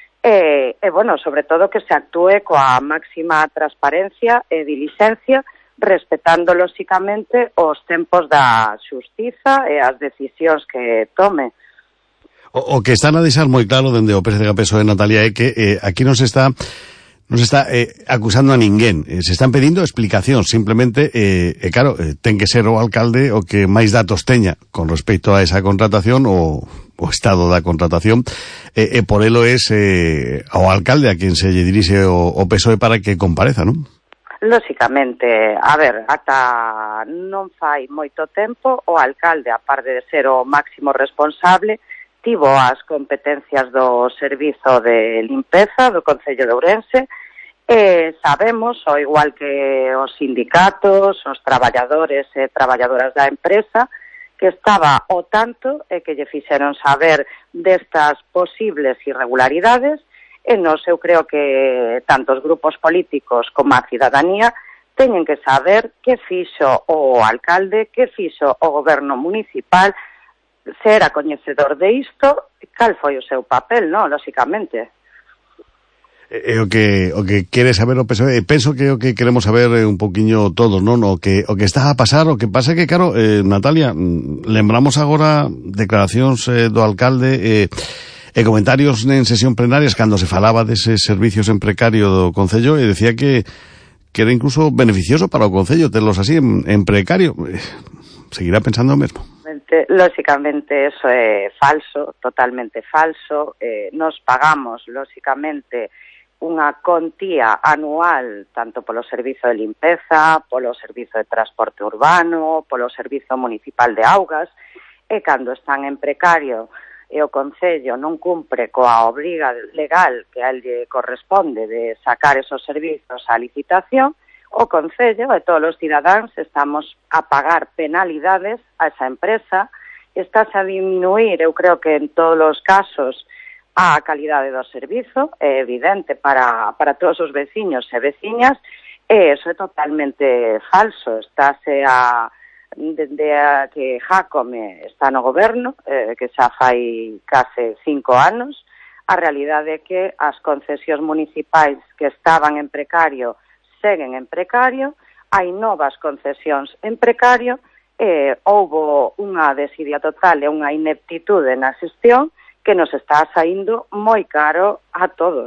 e, e, bueno, sobre todo que se actúe coa máxima transparencia e diligencia, respetando, lóxicamente, os tempos da xustiza e as decisións que tome. O, o que están a deixar moi claro dende o P S D G P S O E, Natalia, é que eh, aquí non se está non se está eh, acusando a ninguén, eh, se están pedindo explicación, simplemente, eh, eh, claro, eh, ten que ser o alcalde o que máis datos teña con respecto a esa contratación o o estado da contratación, e, e por elo es eh, ao alcalde a quen se lle dirixe o, o P S O E para que compareza, non? Lóxicamente, a ver, ata non fai moito tempo, o alcalde, a par de ser o máximo responsable, tivo as competencias do servizo de limpeza do Concello de Ourense, e sabemos, ao igual que os sindicatos, os traballadores e traballadoras da empresa, que estaba ao tanto e que lle fixeron saber destas posibles irregularidades, e nos eu creo que tanto os grupos políticos como a cidadanía teñen que saber que fixo o alcalde, que fixo o goberno municipal, se era coñecedor de isto, cal foi o seu papel, non? Lóxicamente. É o que o que quere saber o P S O E, penso que o que queremos saber é un poquiño todos, non? O que o que está a pasar, o que pasa é que, claro, eh, Natalia, lembramos agora declaracións eh, do alcalde eh, e comentarios en sesión plenarias cando se falaba deses servicios en precario do Concello e decía que que era incluso beneficioso para o Concello terlos así en, en precario. Seguirá pensando o mesmo? Lóxicamente, eso é falso, totalmente falso. Eh, nos pagamos, lóxicamente, unha contía anual tanto polo servizo de limpeza, polo servizo de transporte urbano, polo servizo municipal de augas, e cando están en precario e o Concello non cumpre coa obriga legal que a él lle corresponde de sacar esos servizos á licitación, o Concello e todos os cidadáns estamos a pagar penalidades a esa empresa, estás a diminuir, eu creo que en todos os casos, a calidade do servizo, é evidente para, para todos os veciños e veciñas, e eso é totalmente falso. Estáse a, desde a que Jácome está no goberno, eh, que xa fai case cinco anos, a realidade é que as concesións municipais que estaban en precario seguen en precario, hai novas concesións en precario, e houbo unha desidia total e unha ineptitude na xestión que nos está saindo moi caro a todos.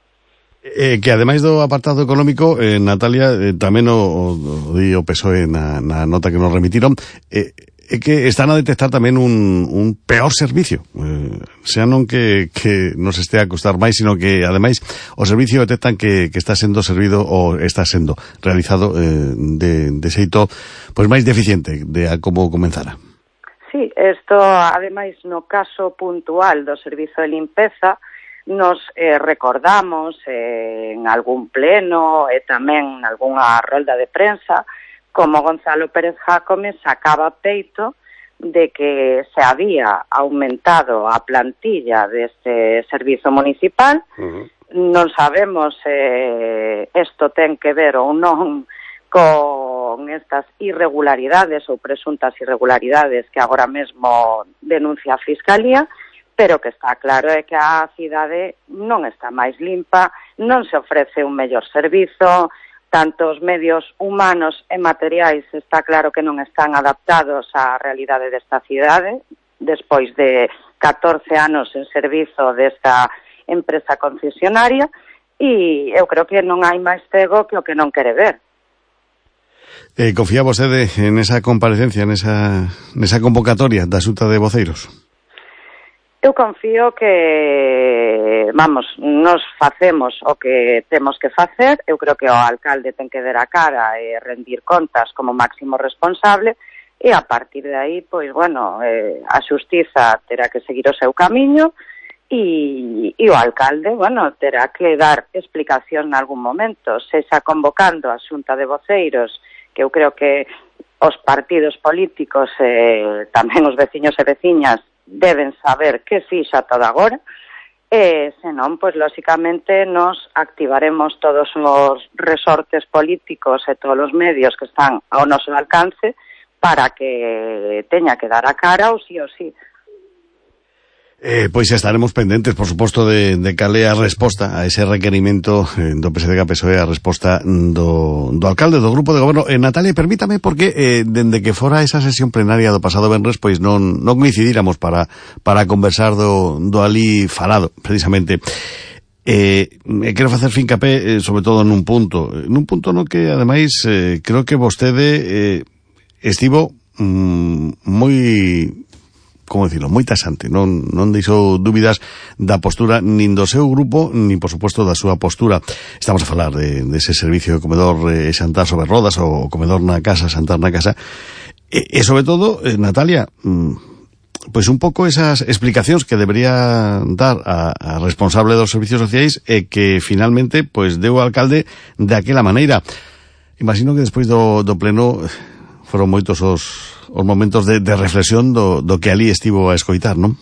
Eh, que ademais do apartado económico, eh, Natalia, eh, tamén o, o, o di o P S O E na, na nota que nos remitiron, eh, é que están a detectar tamén un, un peor servicio, eh, xa non que, que nos este a costar máis, sino que ademais o servicio detectan que, que está sendo servido ou está sendo realizado eh, de, de xeito pois máis deficiente de a como comenzara. Sí, isto, ademais, no caso puntual do servizo de limpeza, nos eh, recordamos eh, en algún pleno e tamén en algunha rolda de prensa como Gonzalo Pérez Jácome sacaba peito de que se había aumentado a plantilla deste servizo municipal. Uh-huh. Non sabemos se eh, isto ten que ver ou non con estas irregularidades ou presuntas irregularidades que agora mesmo denuncia a Fiscalía, pero que está claro é que a cidade non está máis limpa, non se ofrece un mellor servizo, tanto os medios humanos e materiais está claro que non están adaptados á realidade desta cidade, despois de catorce anos en servizo desta empresa concesionaria, e eu creo que non hai máis cego que o que non quere ver. Eh, confía vostede en esa comparecencia, en esa, nesa convocatoria da Xunta de Voceiros? Eu confío que, vamos, nos facemos o que temos que facer. Eu creo que o alcalde ten que dar a cara e rendir contas como máximo responsable, e a partir de aí, pois, bueno, eh, a xustiza terá que seguir o seu camiño, e, e o alcalde, bueno, terá que dar explicación en algún momento, sexa convocando a Xunta de Voceiros, que eu creo que os partidos políticos e eh, tamén os veciños e veciñas deben saber que fixa todo agora, e senón, pois, lóxicamente, nos activaremos todos os resortes políticos e todos os medios que están ao noso alcance para que teña que dar a cara ou sí ou sí. Eh, pois estaremos pendentes, por suposto, de, de cal é a resposta a ese requerimento eh, do P S D G P S O E, a resposta do, do alcalde do grupo de goberno. Eh, Natalia, permítame, porque eh, dende que fora esa sesión plenaria do pasado venres, pois non, non coincidíramos para, para conversar do, do ali falado, precisamente. Eh, quero facer fincapé eh, sobre todo nun punto, nun punto no que ademais eh, creo que vostede eh, estivo mm, moi, como decirlo, moi taxante, non, non deixou dúbidas da postura nin do seu grupo, nin por suposto da súa postura. Estamos a falar de, de ese servicio de comedor eh, xantar sobre rodas ou comedor na casa, xantar na casa, e, e sobre todo, eh, Natalia, mm, pois un pouco esas explicacións que debería dar a, a responsable dos servicios sociais e que finalmente pois deu o alcalde daquela maneira. Imagino que despois do, do pleno foron moitos os, os momentos de, de reflexión do, do que ali estivo a escoitar, non?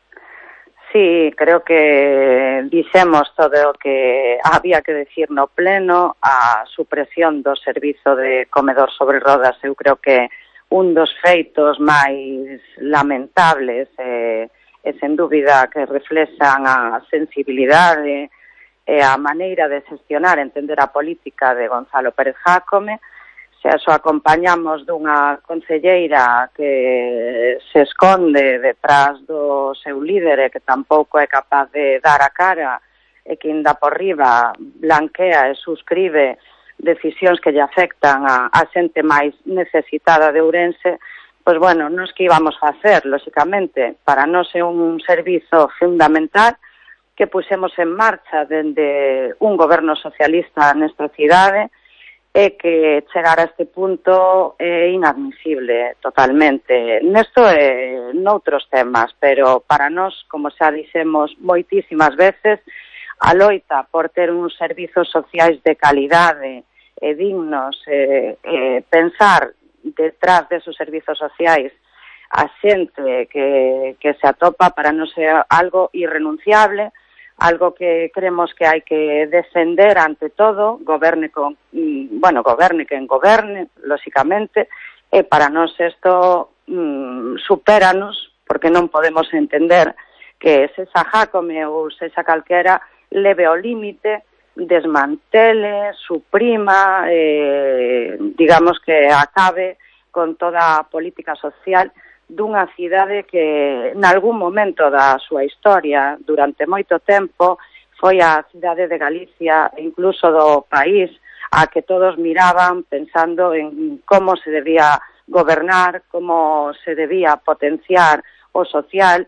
Sí, creo que dixemos todo o que había que decir no pleno. A supresión do servizo de comedor sobre rodas, eu creo que un dos feitos máis lamentables e, e sen dúbida que reflexan a sensibilidade e a maneira de xestionar, entender a política de Gonzalo Pérez Jácome. Se aso acompañamos dunha concelleira que se esconde detrás do seu líder e que tampouco é capaz de dar a cara e que inda por riba blanquea e suscribe decisións que lle afectan a, a xente máis necesitada de Ourense, pois bueno, nos que íbamos a facer, lóxicamente, para nós é un servizo fundamental que pusemos en marcha dende un goberno socialista nesta cidade e que chegar a este punto é inadmisible totalmente. Nesto e noutros temas, pero para nós, como xa dixemos moitísimas veces, a loita por ter uns servizos sociais de calidade e dignos, e, e pensar detrás desos servizos sociais a xente que, que se atopa, para non ser algo irrenunciable, algo que creemos que hai que defender ante todo, goberne con, bueno, goberne quen goberne, lóxicamente, e para nós isto mm, supéranos, porque non podemos entender que sexa Jácome ou sexa calquera leve ao límite, desmantele, suprima, eh, digamos que acabe con toda a política social dunha cidade que nalgún momento da súa historia, durante moito tempo, foi a cidade de Galicia e incluso do país a que todos miraban pensando en como se debía gobernar, como se debía potenciar o social.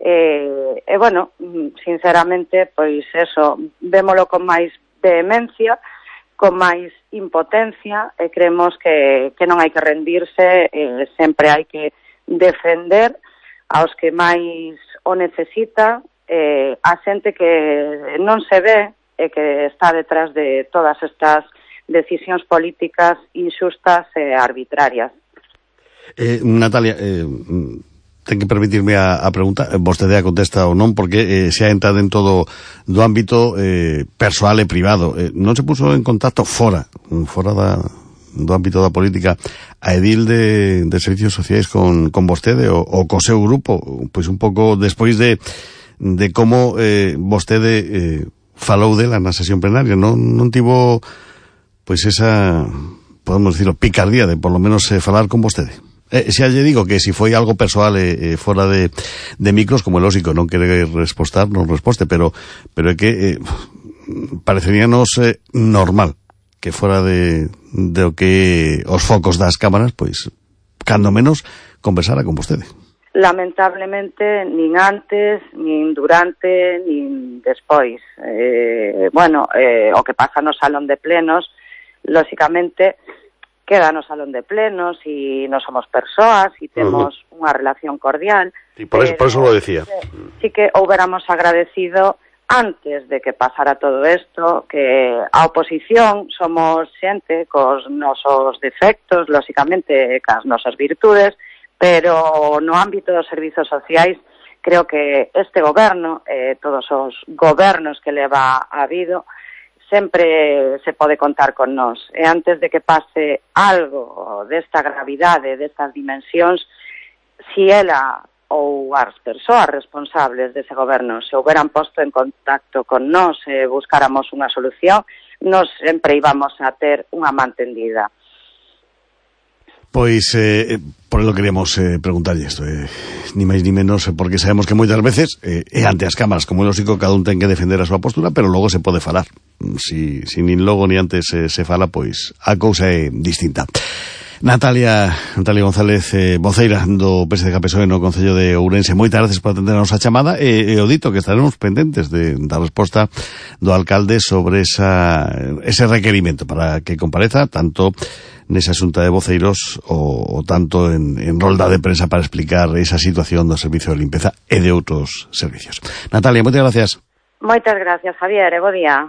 E, e bueno, sinceramente, pois eso, vémolo con máis vehemencia, con máis impotencia, e creemos que, que non hai que rendirse, e sempre hai que defender aos que máis o necesita, eh, a xente que non se ve e que está detrás de todas estas decisións políticas inxustas e arbitrarias. Eh, Natalia, eh, ten que permitirme a, a pregunta, vostede a contesta ou non, porque eh, se ha entrado en todo do ámbito eh, persoal e privado. Eh, non se puso en contacto fora, fora da, do ámbito da política, a edil de, de servicios sociais con, con vostede ou, ou co seu grupo, pois un pouco despois de, de como eh, vostede eh, falou dela na sesión plenaria, non, non tivo pois esa, podemos dicirlo, picardía de por lo menos eh, falar con vostede. Eh, xa lle digo que si foi algo persoal eh, eh, fora de, de micros, como é lógico, non quere respostar, non resposte, pero pero é que eh, pareceríanos eh, normal que fora de, de o que os focos das cámaras, pois, cando menos, conversara con vostede. Lamentablemente, nin antes, nin durante, nin despois. Eh, bueno, eh, o que pasa no salón de plenos, lóxicamente, queda no salón de plenos e non somos persoas e temos uh-huh. unha relación cordial. E por eso, por eso lo decía. Sí que houberamos agradecido antes de que pasara todo isto, que a oposición somos xente cos nosos defectos, lóxicamente, cas nosas virtudes, pero no ámbito dos servizos sociais creo que este goberno, eh, todos os gobernos que leva habido, sempre se pode contar con nós. E antes de que pase algo desta gravidade, destas dimensións, si ela ou as persoas responsables dese goberno se houberan posto en contacto con nós e buscáramos unha solución, nós sempre íbamos a ter unha man tendida. Pois, eh, por lo queríamos eh, preguntarlle isto, eh, ni máis ni menos, porque sabemos que moitas veces, eh, e ante as cámaras, como é lógico, cada un ten que defender a súa postura, pero logo se pode falar. Si, si nin logo ni antes eh, se fala, pois a cousa é distinta. Natalia, Natalia González, eh, voceira do P S D G P S O E no Concello de Ourense, moitas gracias por atender a nosa chamada, e, e o dito que estaremos pendentes de, da resposta do alcalde sobre esa, ese requerimento para que compareza tanto nesa xunta de voceiros o, o tanto en, en rolda de prensa para explicar esa situación do servicio de limpeza e de outros servicios. Natalia, moitas gracias. Moitas gracias, Javier, e bo día.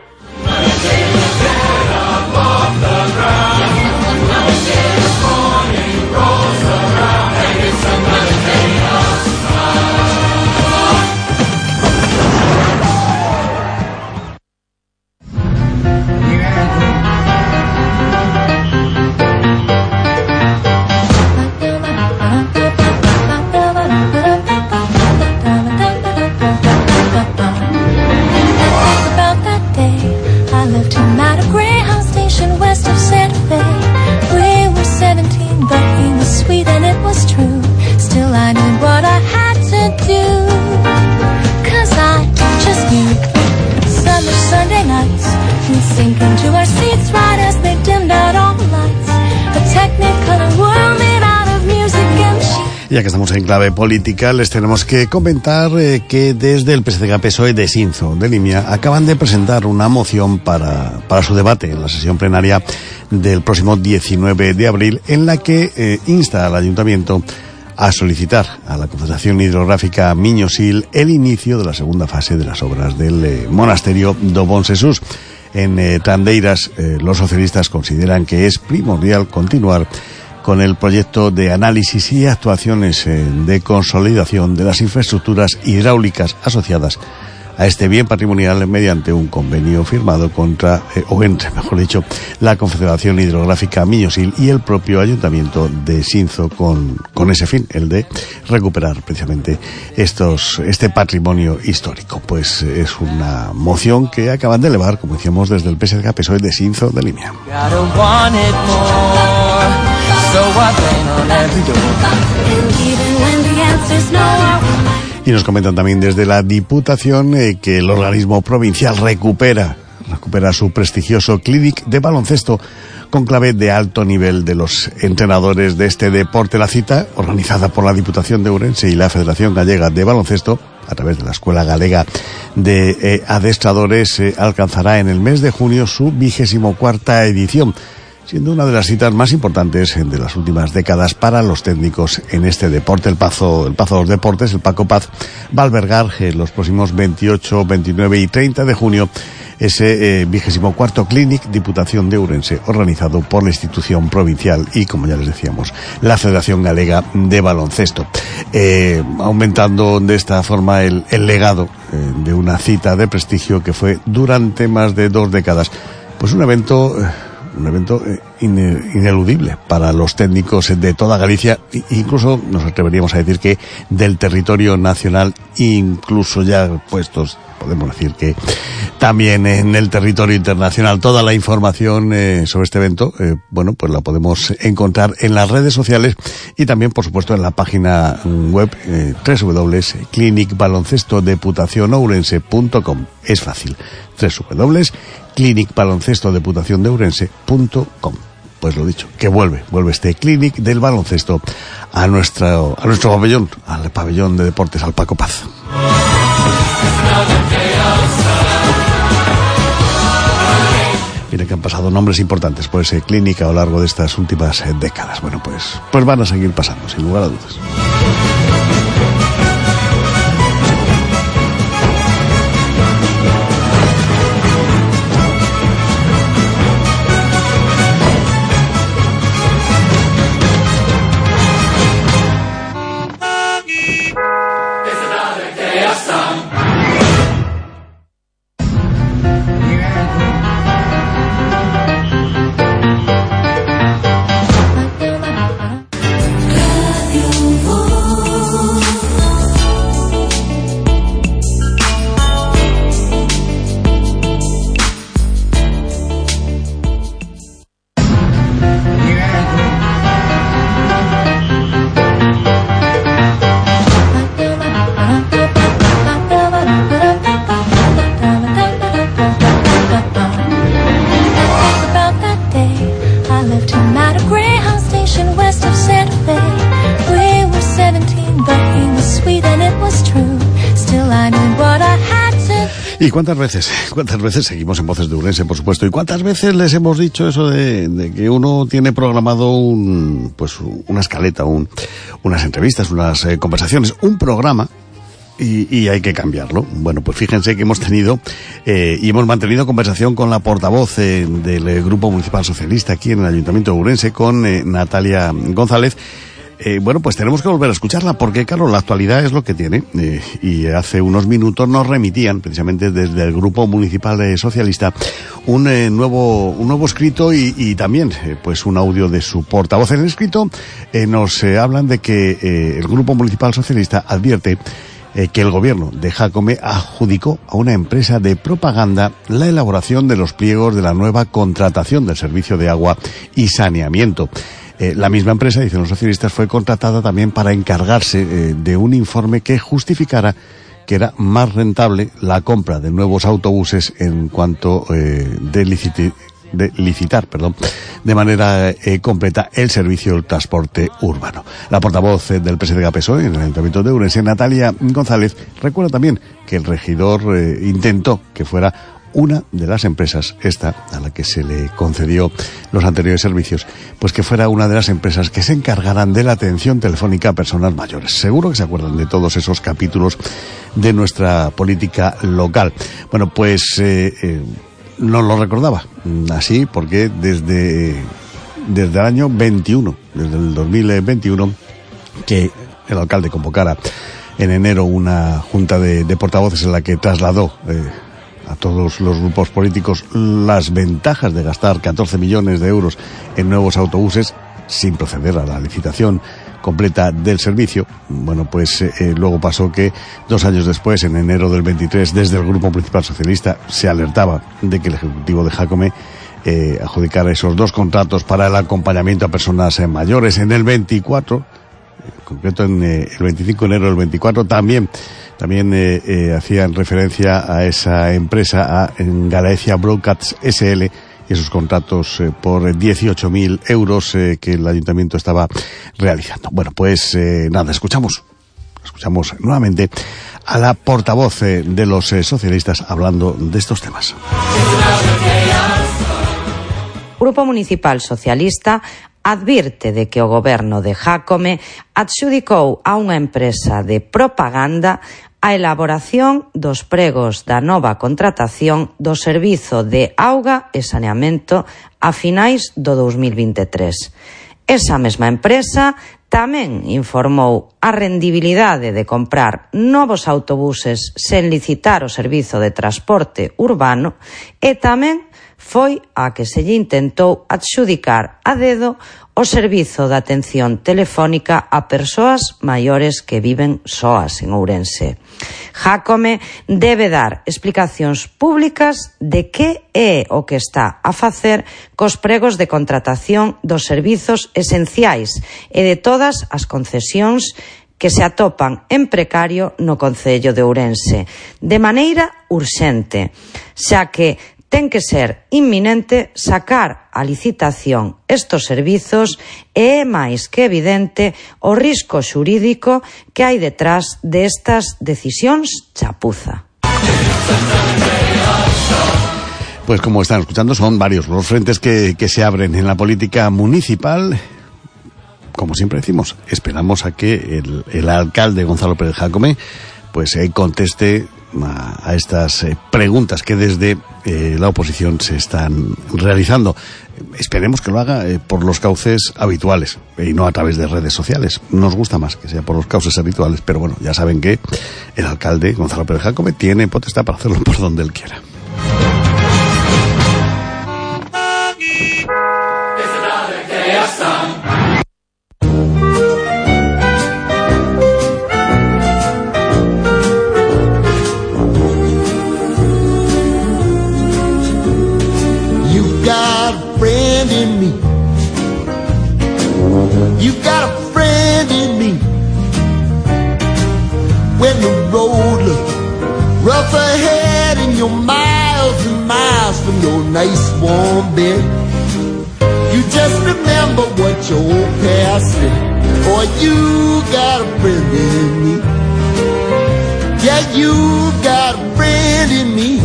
Ya que estamos en clave política, les tenemos que comentar eh, que desde el P S D G P S O E de Sinzo, de Limia, acaban de presentar una moción para, para su debate en la sesión plenaria del próximo diecinueve de abril, en la que eh, insta al Ayuntamiento a solicitar a la Confederación Hidrográfica Miño-Sil el inicio de la segunda fase de las obras del eh, monasterio do Bon Jesús. En eh, Trandeiras, eh, los socialistas consideran que es primordial continuar con el proyecto de análisis y actuaciones eh, de consolidación de las infraestructuras hidráulicas asociadas a este bien patrimonial mediante un convenio firmado contra, eh, o entre, mejor dicho, la Confederación Hidrográfica Miño-Sil y el propio Ayuntamiento de Sinzo con, con ese fin, el de recuperar precisamente estos, este patrimonio histórico. Pues es una moción que acaban de elevar, como decíamos, desde el P S D G P S O E de Sinzo de Limia. Y nos comentan también desde la Diputación eh, que el organismo provincial recupera, recupera su prestigioso Clinic de baloncesto con clave de alto nivel de los entrenadores de este deporte. La cita, organizada por la Diputación de Ourense y la Federación Gallega de Baloncesto, a través de la Escuela Galega de eh, Adestradores, eh, alcanzará en el mes de junio su vigésimo cuarta edición, siendo una de las citas más importantes de las últimas décadas para los técnicos en este deporte. El Pazo, el Pazo de los Deportes, el Paco Paz, va a albergar eh, los próximos veintiocho, veintinueve y treinta de junio ese vigésimo cuarto Clinic Diputación de Ourense, organizado por la institución provincial y, como ya les decíamos, la Federación Galega de Baloncesto, eh, aumentando de esta forma el, el legado eh, de una cita de prestigio que fue durante más de dos décadas, pues un evento eh, un evento ineludible para los técnicos de toda Galicia, incluso nos atreveríamos a decir que del territorio nacional, incluso ya puestos, podemos decir que también en el territorio internacional. Toda la información eh, sobre este evento, eh, bueno, pues la podemos encontrar en las redes sociales y también, por supuesto, en la página web eh, doble u doble u doble u punto clinic baloncesto deputación ourense punto com. Es fácil, doble u doble u doble u punto clinic baloncesto deputación de ourense punto com. Pues lo dicho, que vuelve, vuelve este Clinic del baloncesto a nuestro, a nuestro pabellón, al pabellón de deportes, al Paco Paz. Mira que han pasado nombres importantes por ese Clinic a lo largo de estas últimas décadas. Bueno, pues, pues van a seguir pasando, sin lugar a dudas. ¿Y cuántas veces, cuántas veces seguimos en Voces de Ourense, por supuesto? ¿Y cuántas veces les hemos dicho eso de, de que uno tiene programado un, pues una escaleta, un, unas entrevistas, unas eh, conversaciones, un programa, y, y hay que cambiarlo? Bueno, pues fíjense que hemos tenido eh, y hemos mantenido conversación con la portavoz eh, del eh, Grupo Municipal Socialista aquí en el Ayuntamiento de Ourense, con eh, Natalia González. Eh, bueno, pues tenemos que volver a escucharla porque, claro, la actualidad es lo que tiene. Eh, y hace unos minutos nos remitían, precisamente desde el Grupo Municipal eh, Socialista, un eh, nuevo un nuevo escrito y, y también eh, pues un audio de su portavoz. En el escrito eh, nos eh, hablan de que eh, el Grupo Municipal Socialista advierte eh, que el gobierno de Jácome adjudicó a una empresa de propaganda la elaboración de los pliegos de la nueva contratación del servicio de agua y saneamiento. Eh, la misma empresa, dicen los socialistas, fue contratada también para encargarse eh, de un informe que justificara que era más rentable la compra de nuevos autobuses en cuanto eh, de, liciti- de licitar perdón, de manera eh, completa el servicio del transporte urbano. La portavoz eh, del P S D G P S O E en el Ayuntamiento de Ourense, Natalia González, recuerda también que el regidor eh, intentó que fuera una de las empresas, esta, a la que se le concedió los anteriores servicios, pues que fuera una de las empresas que se encargaran de la atención telefónica a personas mayores. Seguro que se acuerdan de todos esos capítulos de nuestra política local. Bueno, pues eh, eh, nos lo recordaba así porque desde, desde el año veintiuno, desde el dos mil veintiuno, que el alcalde convocara en enero una junta de, de portavoces en la que trasladó eh, a todos los grupos políticos las ventajas de gastar catorce millones de euros en nuevos autobuses sin proceder a la licitación completa del servicio. Bueno, pues eh, luego pasó que dos años después, en enero del veintitrés, desde el Grupo Municipal Socialista se alertaba de que el Ejecutivo de Jácome eh, adjudicara esos dos contratos para el acompañamiento a personas eh, mayores. En el veinticuatro, en concreto en eh, el veinticinco de enero del veinticuatro, también También eh, eh, hacían referencia a esa empresa, a Galicia Broadcast S L, y esos contratos eh, por dieciocho mil euros eh, que el ayuntamiento estaba realizando. Bueno, pues eh, nada, escuchamos, escuchamos nuevamente a la portavoz eh, de los eh, socialistas hablando de estos temas. Grupo Municipal Socialista advirte de que o goberno de Jácome adxudicou a unha empresa de propaganda a elaboración dos pregos da nova contratación do servizo de auga e saneamento a finais do dos mil veintitrés. Esa mesma empresa tamén informou a rendibilidade de comprar novos autobuses sen licitar o servizo de transporte urbano e tamén foi a que se lle intentou adxudicar a dedo o servizo de atención telefónica a persoas maiores que viven soas en Ourense. Jácome debe dar explicacións públicas de que é o que está a facer cos pregos de contratación dos servizos esenciais e de todas as concesións que se atopan en precario no concello de Ourense, de maneira urxente, xa que ten que ser inminente sacar a licitación estos servizos e é máis que evidente o risco xurídico que hai detrás destas decisións chapuza. Pues como están escuchando, son varios los frentes que, que se abren en la política municipal. Como siempre decimos, esperamos a que el, el alcalde Gonzalo Pérez Jácome pues eh, conteste a, a estas eh, preguntas que desde eh, la oposición se están realizando. Esperemos que lo haga eh, por los cauces habituales y no a través de redes sociales. Nos gusta más que sea por los cauces habituales, pero bueno, ya saben que el alcalde Gonzalo Pérez Jácome tiene potestad para hacerlo por donde él quiera. You got a friend in me. When the road looks rough ahead and you're miles and miles from your nice warm bed, you just remember what your old past said. Boy, you got a friend in me. Yeah, you got a friend in me.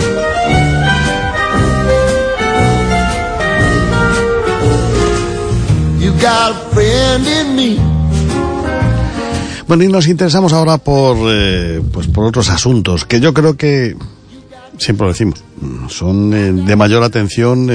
You got a friend in me. Bueno, y nos interesamos ahora por, eh, pues por otros asuntos que yo creo que, siempre lo decimos, son eh, de mayor atención